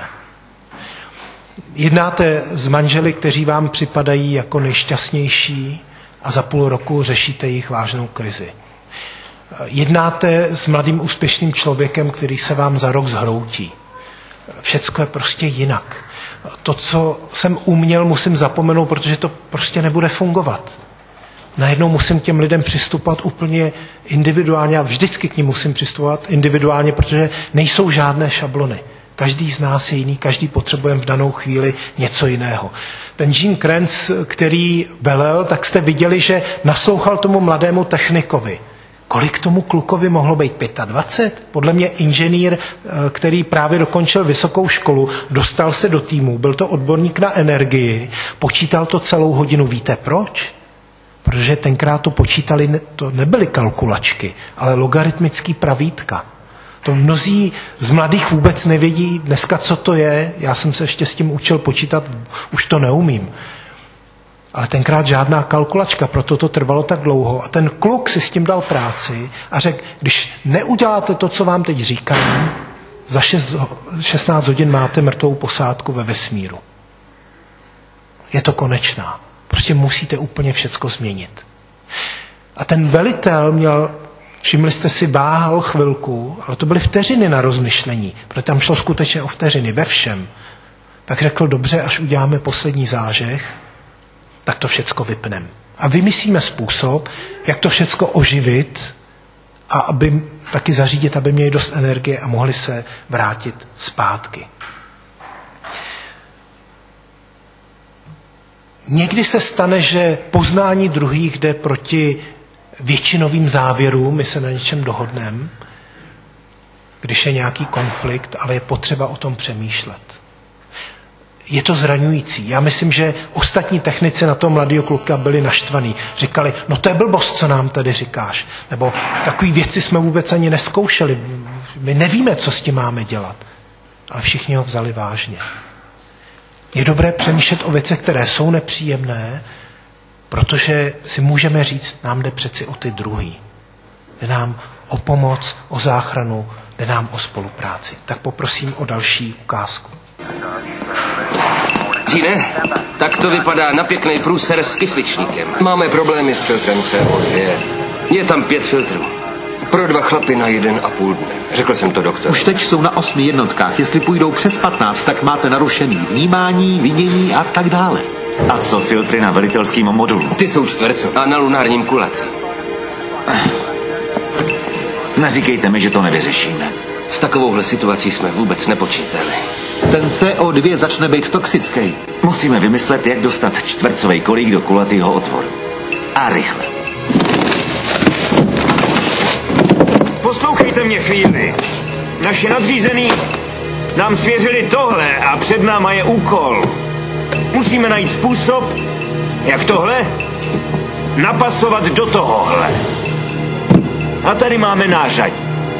Jednáte s manželi, kteří vám připadají jako nejšťastnější a za půl roku řešíte jejich vážnou krizi. Jednáte s mladým úspěšným člověkem, který se vám za rok zhroutí. Všecko je prostě jinak. To, co jsem uměl, musím zapomenout, protože to prostě nebude fungovat. Najednou musím těm lidem přistupovat úplně individuálně a vždycky k nim musím přistupovat individuálně, protože nejsou žádné šablony. Každý z nás je jiný, každý potřebujeme v danou chvíli něco jiného. Ten Gene Kranz, který velel, tak jste viděli, že naslouchal tomu mladému technikovi. Kolik tomu klukovi mohlo být? dvacet pět? Podle mě inženýr, který právě dokončil vysokou školu, dostal se do týmu, byl to odborník na energii, počítal to celou hodinu. Víte proč? Protože tenkrát to počítali, to nebyly kalkulačky, ale logaritmický pravítka. To mnozí z mladých vůbec nevědí dneska, co to je. Já jsem se ještě s tím učil počítat, už to neumím. Ale tenkrát žádná kalkulačka, proto to trvalo tak dlouho. A ten kluk si s tím dal práci a řekl, když neuděláte to, co vám teď říkám, za šestnáct hodin máte mrtvou posádku ve vesmíru. Je to konečná. Prostě musíte úplně všecko změnit. A ten velitel měl, všimli jste si, váhal chvilku, ale to byly vteřiny na rozmyšlení, protože tam šlo skutečně o vteřiny ve všem. Tak řekl, dobře, až uděláme poslední zážeh, tak to všecko vypneme. A vymyslíme způsob, jak to všecko oživit a aby taky zařídit, aby měli dost energie a mohli se vrátit zpátky. Někdy se stane, že poznání druhých jde proti většinovým závěrům, my se na něčem dohodneme, když je nějaký konflikt, ale je potřeba o tom přemýšlet. Je to zraňující. Já myslím, že ostatní technici na toho mladého kluka byli naštvaní. Říkali, no to je blbost, co nám tady říkáš. Nebo takové věci jsme vůbec ani neskoušeli. My nevíme, co s tím máme dělat. Ale všichni ho vzali vážně. Je dobré přemýšlet o věcech, které jsou nepříjemné, protože si můžeme říct, nám jde přeci o ty druhý. Jde nám o pomoc, o záchranu, jde nám o spolupráci. Tak poprosím o další ukázku. Žine, tak to vypadá na pěkný průser s kysličníkem. Máme problémy s filtrem C O dva. Je tam pět filtrů. Pro dva chlapy na jeden a půl dne. Řekl jsem to doktor. Už teď jsou na osmi jednotkách. Jestli půjdou přes patnáct, tak máte narušený vnímání, vidění a tak dále. A co filtry na velitelském modulu? Ty jsou čtvercové a na lunárním kulatý. Neříkejte mi, že to nevyřešíme. S takovouhle situací jsme vůbec nepočítali. Ten C O dva začne být toxický. Musíme vymyslet, jak dostat čtvercový kolík do kulatýho otvoru. A rychle. Poslouchejte mě chvíli. Naši nadřízený nám svěřili tohle a před náma je úkol. Musíme najít způsob, jak tohle napasovat do tohohle. A tady máme nářadí.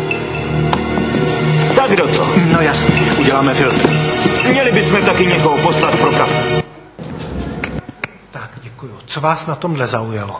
Tak kdo to? No jasně, uděláme filtr. Měli bychom taky někoho poslat pro kafe. Tak, děkuju. Co vás na tomhle zaujalo?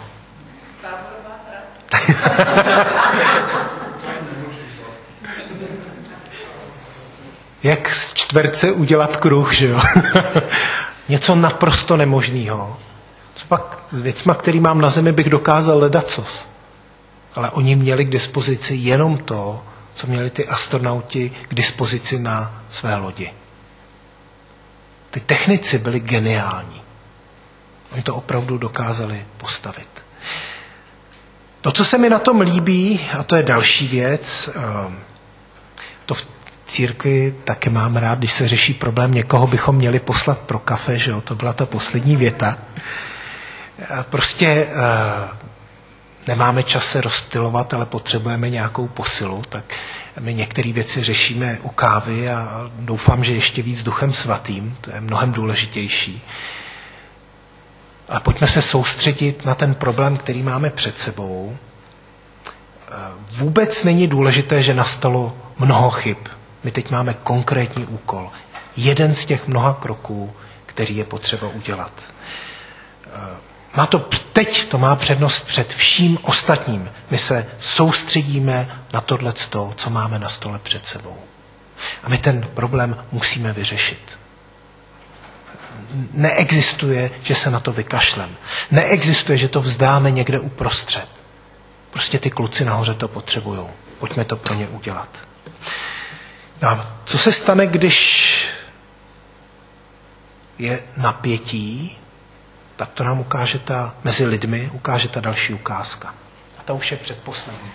Jak z čtverce udělat kruh, že jo? Něco naprosto nemožného. Co pak s věcma, který mám na zemi, bych dokázal ledacos. Ale oni měli k dispozici jenom to, co měli ty astronauti k dispozici na své lodi. Ty technici byli geniální. Oni to opravdu dokázali postavit. To, co se mi na tom líbí, a to je další věc, to v církvi také mám rád, když se řeší problém, někoho bychom měli poslat pro kafe, že jo? To byla ta poslední věta. Prostě nemáme čas se rozptylovat, ale potřebujeme nějakou posilu, tak my některé věci řešíme u kávy a doufám, že ještě víc Duchem Svatým, to je mnohem důležitější. Ale pojďme se soustředit na ten problém, který máme před sebou. Vůbec není důležité, že nastalo mnoho chyb. My teď máme konkrétní úkol. Jeden z těch mnoha kroků, který je potřeba udělat. Má to, teď to má přednost před vším ostatním. My se soustředíme na tohleto, co máme na stole před sebou. A my ten problém musíme vyřešit. Neexistuje, že se na to vykašlem. Neexistuje, že to vzdáme někde uprostřed. Prostě ty kluci nahoře to potřebujou. Pojďme to pro ně udělat. A co se stane, když je napětí, tak to nám ukáže ta, mezi lidmi, ukáže ta další ukázka. A ta už je předposlední.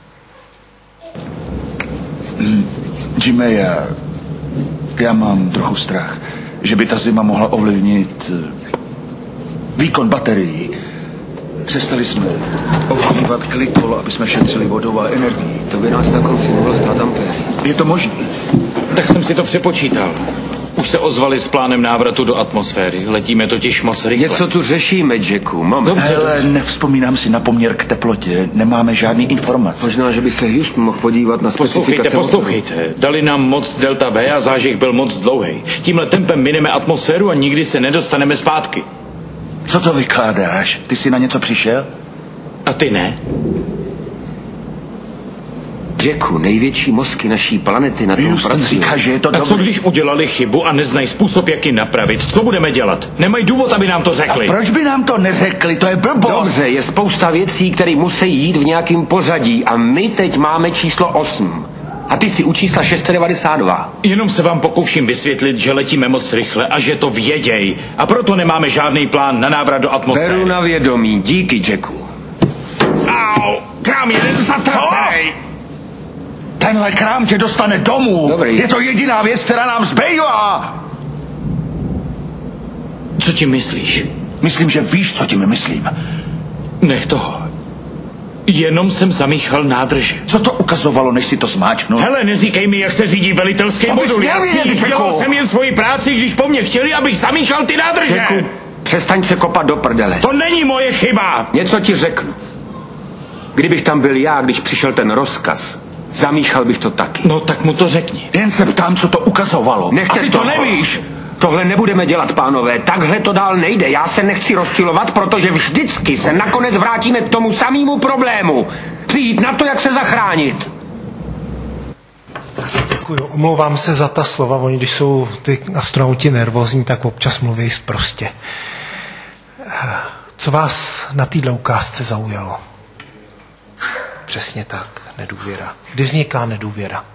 Jimmy, já, já mám trochu strach, že by ta zima mohla ovlivnit výkon baterií. Přestali jsme ohřívat glykol, aby jsme šetřili vodou a energii. To by nás na konci mohlo stát ampéry. Je to možné? Tak jsem si to přepočítal. Už se ozvali s plánem návratu do atmosféry. Letíme totiž moc rychle. Něco tu řešíme, Jacku. Moment. Dobře, Hele, dobře. Nevzpomínám si na poměr k teplotě. Nemáme žádný informace. Možná, že by se Houston mohl podívat na specifikace. Poslouchejte, poslouchejte. Dali nám moc delta V a zážeh byl moc dlouhý. Tímhle tempem mineme atmosféru a nikdy se nedostaneme zpátky. Co to vykládáš? Ty jsi na něco přišel? A ty ne? Jacku, největší mozky naší planety na tom Houston pracují. říká, že je to dobrý. A co když udělali chybu a neznají způsob, jak ji napravit? Co budeme dělat? Nemají důvod, aby nám to řekli. A proč by nám to neřekli? To je blbost. Dobře, je spousta věcí, které musí jít v nějakém pořadí a my teď máme číslo osm. A ty si u čísla šest set devadesát dva. Jenom se vám pokouším vysvětlit, že letíme moc rychle a že to věděj. A proto nemáme žádný plán na návrat do atmosféry. Beru na vědomí. Díky, Jacku. Au! Krám jeden zatracenej! Tenhle krám tě dostane domů. Dobrý. Je to jediná věc, která nám zbývá. Co ti myslíš? Myslím, že víš, co tím myslím. Nech toho. Jenom jsem zamíchal nádrže. Co to ukazovalo, než si to zmáčknul? Hele, neříkej mi, jak se řídí velitelský modul. Jasný, dělal jsem jen svoji práci, když po mně chtěli, abych zamíchal ty nádrže. Jacku, přestaň se kopat do prdele. To není moje chyba. Něco ti řeknu. Kdybych tam byl já, když přišel ten rozkaz, zamíchal bych to taky. No tak mu to řekni. Jen se ptám, co to ukazovalo. Nechte A ty toho. to nevíš. Tohle nebudeme dělat, pánové. Takhle to dál nejde. Já se nechci rozčilovat, protože vždycky se nakonec vrátíme k tomu samému problému. Přijít na to, jak se zachránit. Teď Děkuju. Omlouvám se za ta slova. Oni, když jsou ty astronauti nervózní, tak občas mluví sprostě. Co vás na téhle ukázce zaujalo? Přesně tak, nedůvěra. Kdy vzniká nedůvěra?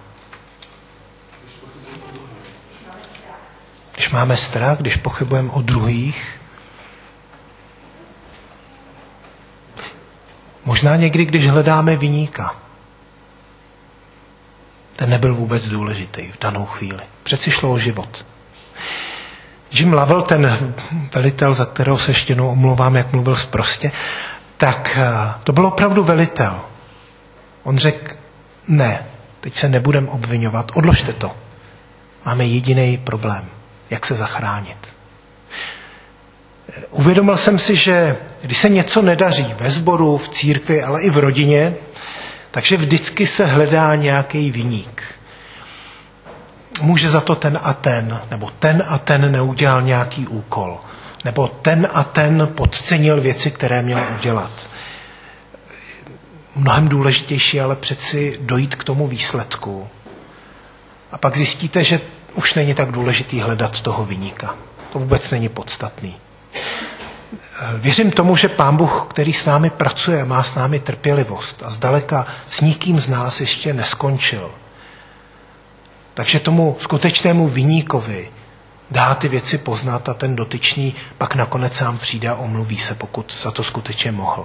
Když máme strach, když pochybujeme o druhých. Možná někdy, když hledáme viníka. Ten nebyl vůbec důležitý v danou chvíli. Přeci šlo o život. Jim Lovell, ten velitel, za kterého se ještě jednou omlouvám, jak mluvil sprostě, tak to byl opravdu velitel. On řekl, ne, teď se nebudem obvinovat, odložte to. Máme jediný problém, jak se zachránit. Uvědomil jsem si, že když se něco nedaří ve sboru, v církvi, ale i v rodině, takže vždycky se hledá nějaký viník. Může za to ten a ten, nebo ten a ten neudělal nějaký úkol, nebo ten a ten podcenil věci, které měl udělat. Mnohem důležitější, ale přeci dojít k tomu výsledku. A pak zjistíte, že už není tak důležitý hledat toho viníka. To vůbec není podstatný. Věřím tomu, že Pán Bůh, který s námi pracuje a má s námi trpělivost a zdaleka s nikým z nás ještě neskončil. Takže tomu skutečnému viníkovi dá ty věci poznat a ten dotyčný pak nakonec sám přijde a omluví se, pokud za to skutečně mohl.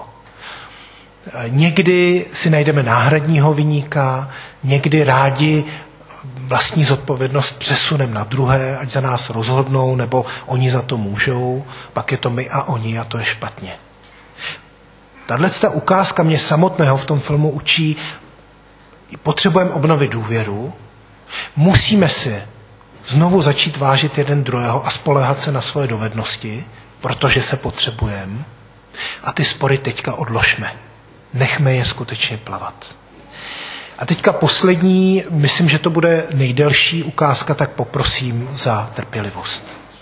Někdy si najdeme náhradního viníka, někdy rádi vlastní zodpovědnost přesunem na druhé, ať za nás rozhodnou, nebo oni za to můžou, pak je to my a oni a to je špatně. Tato ukázka mě samotného v tom filmu učí, potřebujeme obnovit důvěru, musíme si znovu začít vážit jeden druhého a spoléhat se na svoje dovednosti, protože se potřebujeme, a ty spory teďka odložme. Nechme je skutečně plavat. A teďka poslední, myslím, že to bude nejdelší ukázka, tak poprosím za trpělivost.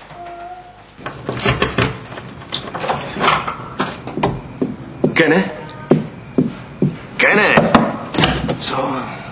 Kene? Kene! Co?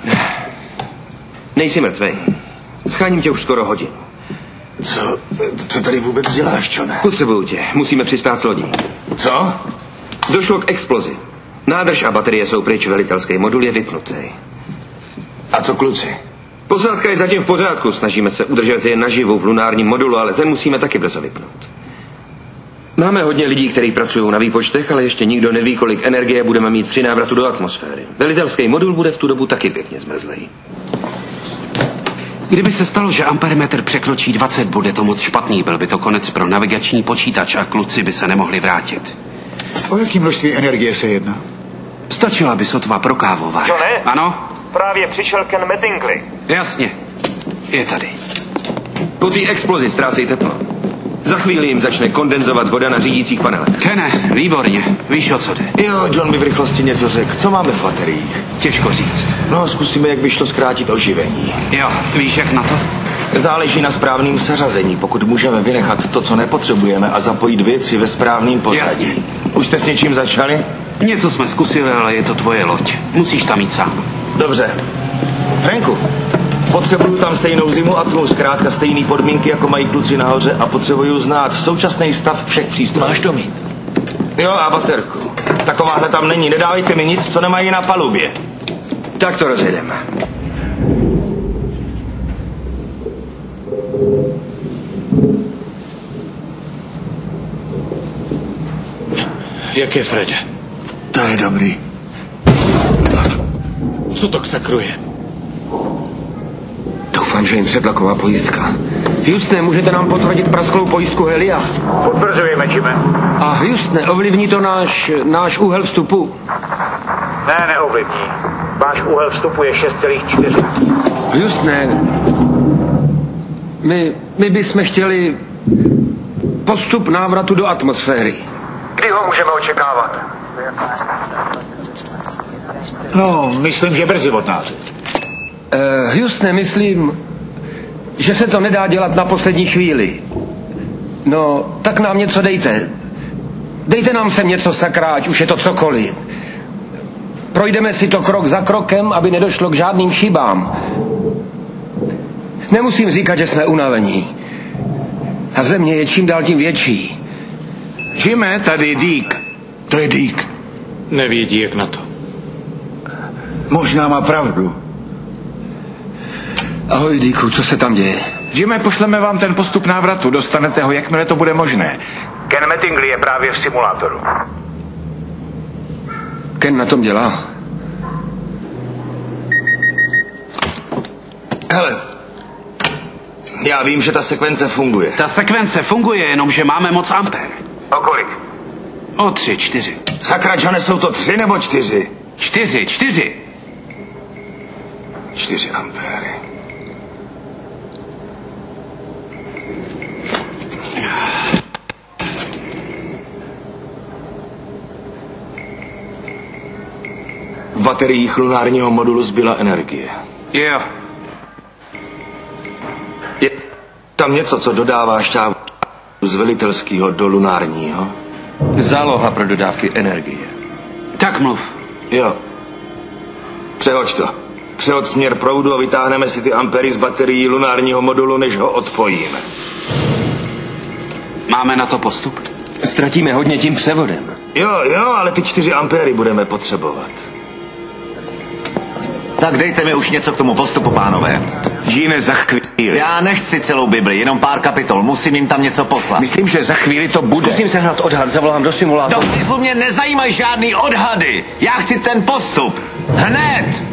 Nejsi mrtvej. Scháním tě už skoro hodinu. Co? Co tady vůbec děláš, Johne? Potřebuju tě. Musíme přistát s lodí. Co? Došlo k explozi. Nádrž a baterie jsou pryč, velitelský modul je vypnutý. A co kluci? Posádka je zatím v pořádku, snažíme se udržet je naživu v lunárním modulu, ale ten musíme taky brzo vypnout. Máme hodně lidí, kteří pracují na výpočtech, ale ještě nikdo neví, kolik energie budeme mít při návratu do atmosféry. Velitelský modul bude v tu dobu taky pěkně zmrzlej. Kdyby se stalo, že amperimetr překročí dvacet, bude to moc špatný. Byl by to konec pro navigační počítač a kluci by se nemohli vrátit. O jaký množství energie se jedná? Stačila by sotva pro kávovár. Johne? Ano? Právě přišel Ken Mattingly. Jasně. Je tady. Po té explozi ztrácej teplo. Za chvíli jim začne kondenzovat voda na řídících panelech. Kene, výborně. Víš, o co jde? Jo, John mi v rychlosti něco řekl. Co máme v bateriích? Těžko říct. No, zkusíme, jak by šlo zkrátit oživení. Jo, víš, jak na to? Záleží na správném seřazení, pokud můžeme vynechat to, co nepotřebujeme a zapojit věci ve správném pořadí. Jasně. Už jste s něčím začali? Něco jsme zkusili, ale je to tvoje loď. Musíš tam jít sám. Dobře. Franku, potřebuju tam stejnou zimu a tmu, zkrátka stejné podmínky, jako mají kluci nahoře a potřebuju znát současný stav všech přístrojů. Máš to mít. Jo, a baterku. Takováhle tam není. Nedávejte mi nic, co nemají na palubě. Tak to rozjedeme. Jak je, Frede? To je dobrý. Co to ksakruje? Doufám, že jim předlaková pojistka. Houstone, můžete nám potvrdit prasklou pojistku helia? Potvrzujeme, Jime. A Houstone, ovlivní to náš, náš úhel vstupu? Ne, neovlivní. Váš úhel vstupu je šest celá čtyři. Houstone, my, my bychom chtěli postup návratu do atmosféry. Kdy ho můžeme očekávat? No, myslím, že brzy od nás. Uh, Houstone, myslím, že se to nedá dělat na poslední chvíli. No, tak nám něco dejte. Dejte nám sem něco, sakra, ať už je to cokoliv. Projdeme si to krok za krokem, aby nedošlo k žádným chybám. Nemusím říkat, že jsme unavení. A země je čím dál tím větší. Jimé, tady je Dík. To je Dík. Nevědí, jak na to. Možná má pravdu. Ahoj, Díku, co se tam děje? Jimé, pošleme vám ten postup návratu. Dostanete ho, jakmile to bude možné. Ken Mattingly je právě v simulátoru. Ken na tom dělá. Hele, já vím, že ta sekvence funguje. Ta sekvence funguje, jenomže máme moc ampér. O kolik? O tři, čtyři. Sakra, Johne, jsou to tři nebo čtyři? Čtyři, čtyři. Čtyři ampéry. V bateriích lunárního modulu zbyla energie. Jo. Je tam něco, co dodává šťávu z velitelského do lunárního? Záloha pro dodávky energie. Tak mluv. Jo. Přehoď to. Přehoď směr proudu a vytáhneme si ty ampery z baterií lunárního modulu, než ho odpojíme. Máme na to postup? Ztratíme hodně tím převodem. Jo, jo, ale ty čtyři ampéry budeme potřebovat. Tak dejte mi už něco k tomu postupu, pánové. Gene, za chvíli. Já nechci celou Bibli, jenom pár kapitol. Musím jim tam něco poslat. Myslím, že za chvíli to bude. Zkusím sehnat odhad, zavolám do simulátoru. Do smyslu mě nezajímají žádný odhady. Já chci ten postup. Hned!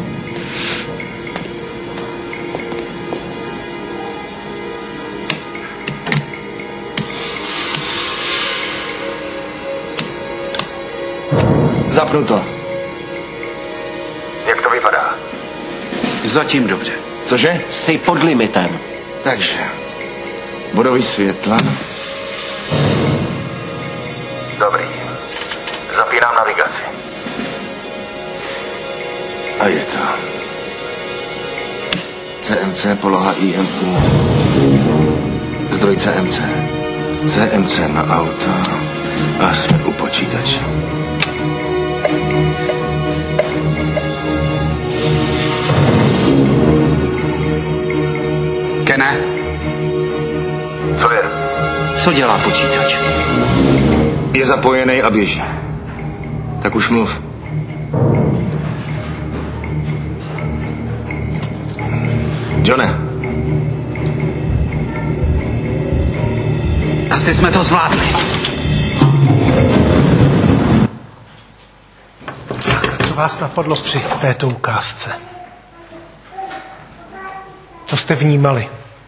Zapnu to. Jak to vypadá? Zatím dobře. Cože? Jsi pod limitem. Takže. Bodový světla. Dobrý. Zapínám navigaci. A je to. C M C, poloha I M U. Zdroj C M C. C M C na auto. A jsme u počítače. Kene? Co je? Co dělá počítač? Je zapojený a běží. Tak už mluv. Johne. Asi jsme to zvládli. Co vás napadlo při této ukázce? Co jste vnímali?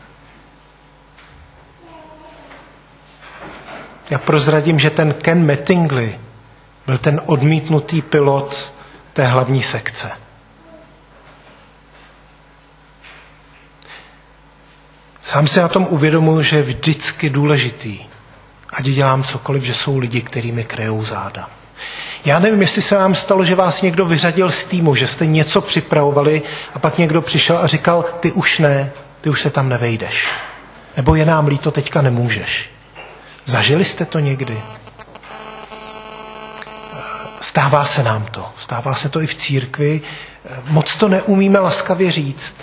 Já prozradím, že ten Ken Mattingly byl ten odmítnutý pilot té hlavní sekce. Sám si na tom uvědomuji, že je vždycky důležitý, ať dělám cokoliv, že jsou lidi, kterými mi kryjou záda. Já nevím, jestli se vám stalo, že vás někdo vyřadil z týmu, že jste něco připravovali a pak někdo přišel a říkal, ty už ne, ty už se tam nevejdeš. Nebo je nám líto, teďka nemůžeš. Zažili jste to někdy? Stává se nám to. Stává se to i v církvi. Moc to neumíme laskavě říct.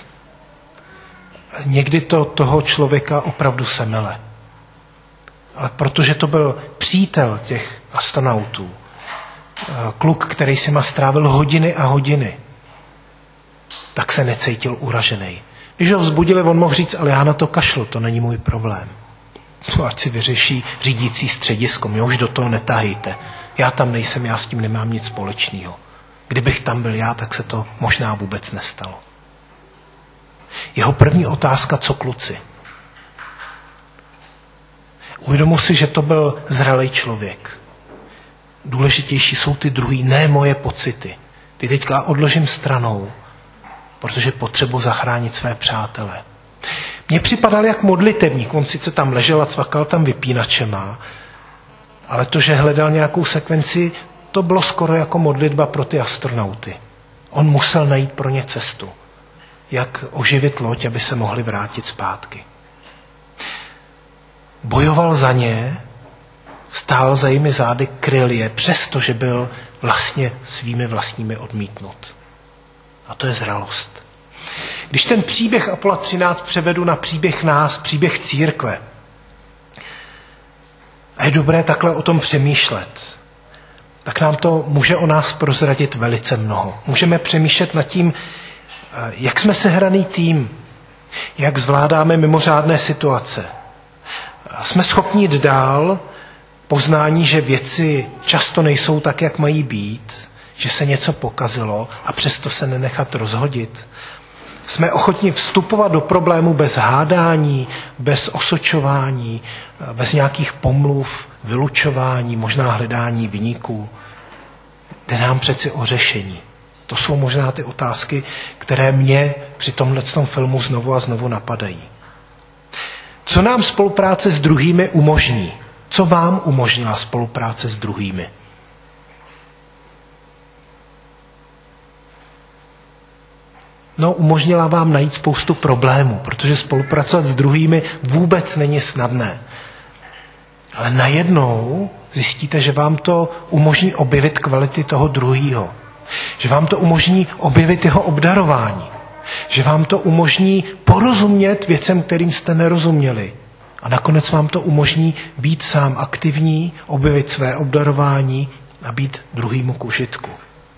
Někdy to toho člověka opravdu semele. Ale protože to byl přítel těch astronautů, kluk, který si ma strávil hodiny a hodiny, tak se necítil uražený. Když ho vzbudili, on mohl říct, ale já na to kašlu, to není můj problém. No, ať si vyřeší řídící středisko, mě už do toho netahejte. Já tam nejsem, já s tím nemám nic společného. Kdybych tam byl já, tak se to možná vůbec nestalo. Jeho první otázka, co kluci? Uvědomu si, že to byl zralý člověk. Důležitější jsou ty druhý, ne moje pocity. Ty teďka odložím stranou, protože potřebuji zachránit své přátele. Mně připadal jak modlitevník, on sice tam ležel a cvakal tam vypínačema, ale to, že hledal nějakou sekvenci, to bylo skoro jako modlitba pro ty astronauty. On musel najít pro ně cestu, jak oživit loď, aby se mohli vrátit zpátky. Bojoval za ně, stál za jimi zády, kryl je, přestože byl vlastně svými vlastními odmítnut. A to je zralost. Když ten příběh Apolla třináct převedu na příběh nás, příběh církve, a je dobré takhle o tom přemýšlet, tak nám to může o nás prozradit velice mnoho. Můžeme přemýšlet nad tím, jak jsme sehraný tým, jak zvládáme mimořádné situace. Jsme schopni jít dál, poznání, že věci často nejsou tak, jak mají být, že se něco pokazilo a přesto se nenechat rozhodit. Jsme ochotni vstupovat do problému bez hádání, bez osočování, bez nějakých pomluv, vylučování, možná hledání viníků. Jde nám přeci o řešení. To jsou možná ty otázky, které mě při tomhletom filmu znovu a znovu napadají. Co nám spolupráce s druhými umožní? Co vám umožnila spolupráce s druhými? No, umožnila vám najít spoustu problémů, protože spolupracovat s druhými vůbec není snadné. Ale najednou zjistíte, že vám to umožní objevit kvality toho druhého. Že vám to umožní objevit jeho obdarování. Že vám to umožní porozumět věcem, kterým jste nerozuměli. A nakonec vám to umožní být sám aktivní, objevit své obdarování a být druhýmu k užitku.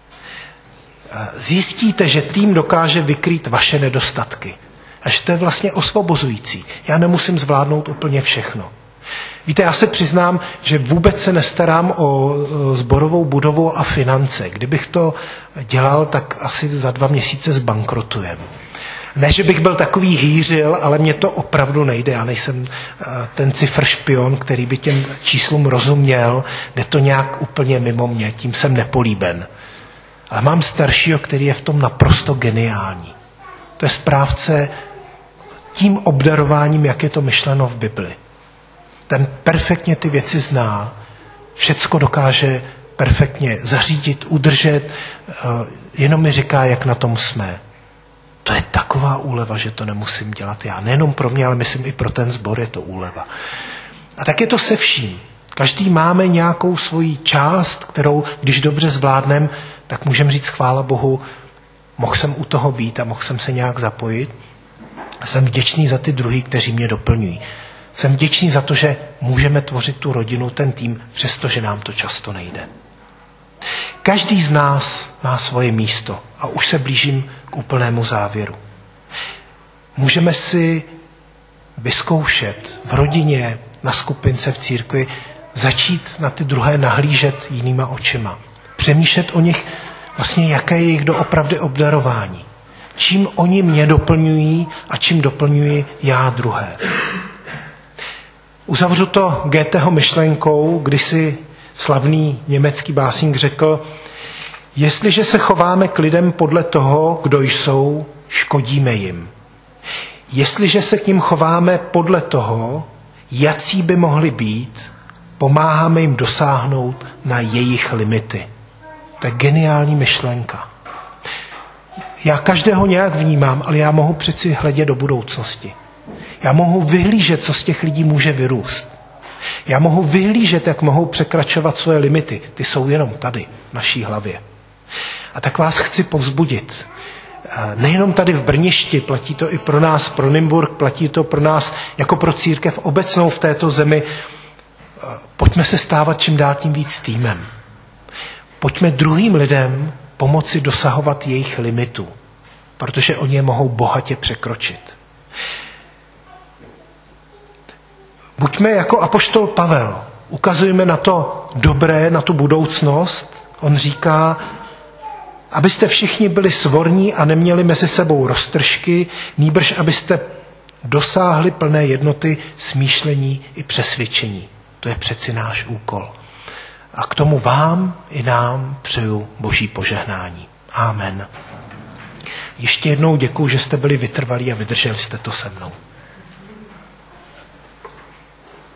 Zjistíte, že tým dokáže vykrýt vaše nedostatky. A že to je vlastně osvobozující. Já nemusím zvládnout úplně všechno. Víte, já se přiznám, že vůbec se nestarám o sborovou budovu a finance. Kdybych to dělal, tak asi za dva měsíce zbankrotujem. Ne, že bych byl takový hýřil, ale mně to opravdu nejde. Já nejsem ten cifr špion, který by těm číslům rozuměl. Jde to nějak úplně mimo mě, tím jsem nepolíben. Ale mám staršího, který je v tom naprosto geniální. To je správce tím obdarováním, jak je to myšleno v Bibli. Ten perfektně ty věci zná, všecko dokáže perfektně zařídit, udržet, jenom mi říká, jak na tom jsme. To je taková úleva, že to nemusím dělat já. Nejenom pro mě, ale myslím i pro ten sbor je to úleva. A tak je to se vším. Každý máme nějakou svoji část, kterou, když dobře zvládnem, tak můžeme říct chvála Bohu, mohl jsem u toho být a mohl jsem se nějak zapojit. A jsem vděčný za ty druhý, kteří mě doplňují. Jsem vděčný za to, že můžeme tvořit tu rodinu, ten tým, přestože nám to často nejde. Každý z nás má svoje místo a už se blížím k úplnému závěru. Můžeme si vyzkoušet v rodině, na skupince, v církvi, začít na ty druhé nahlížet jinýma očima. Přemýšlet o nich, vlastně jaké je jejich doopravdy obdarování. Čím oni mě doplňují a čím doplňuji já druhé. Uzavřu to Goetheho myšlenkou, kdy si slavný německý básník řekl, jestliže se chováme k lidem podle toho, kdo jsou, škodíme jim. Jestliže se k ním chováme podle toho, jací by mohli být, pomáháme jim dosáhnout na jejich limity. To je geniální myšlenka. Já každého nějak vnímám, ale já mohu přeci hledět do budoucnosti. Já mohu vyhlížet, co z těch lidí může vyrůst. Já mohu vyhlížet, jak mohou překračovat svoje limity. Ty jsou jenom tady, v naší hlavě. A tak vás chci povzbudit. Nejenom tady v Brništi, platí to i pro nás, pro Nymburk, platí to pro nás jako pro církev obecnou v této zemi. Pojďme se stávat čím dál tím víc týmem. Pojďme druhým lidem pomoci dosahovat jejich limitů, protože oni je mohou bohatě překročit. Buďme jako apoštol Pavel, ukazujeme na to dobré, na tu budoucnost. On říká, abyste všichni byli svorní a neměli mezi sebou roztržky, nýbrž abyste dosáhli plné jednoty smýšlení i přesvědčení. To je přeci náš úkol. A k tomu vám i nám přeju Boží požehnání. Amen. Ještě jednou děkuju, že jste byli vytrvalí a vydrželi jste to se mnou.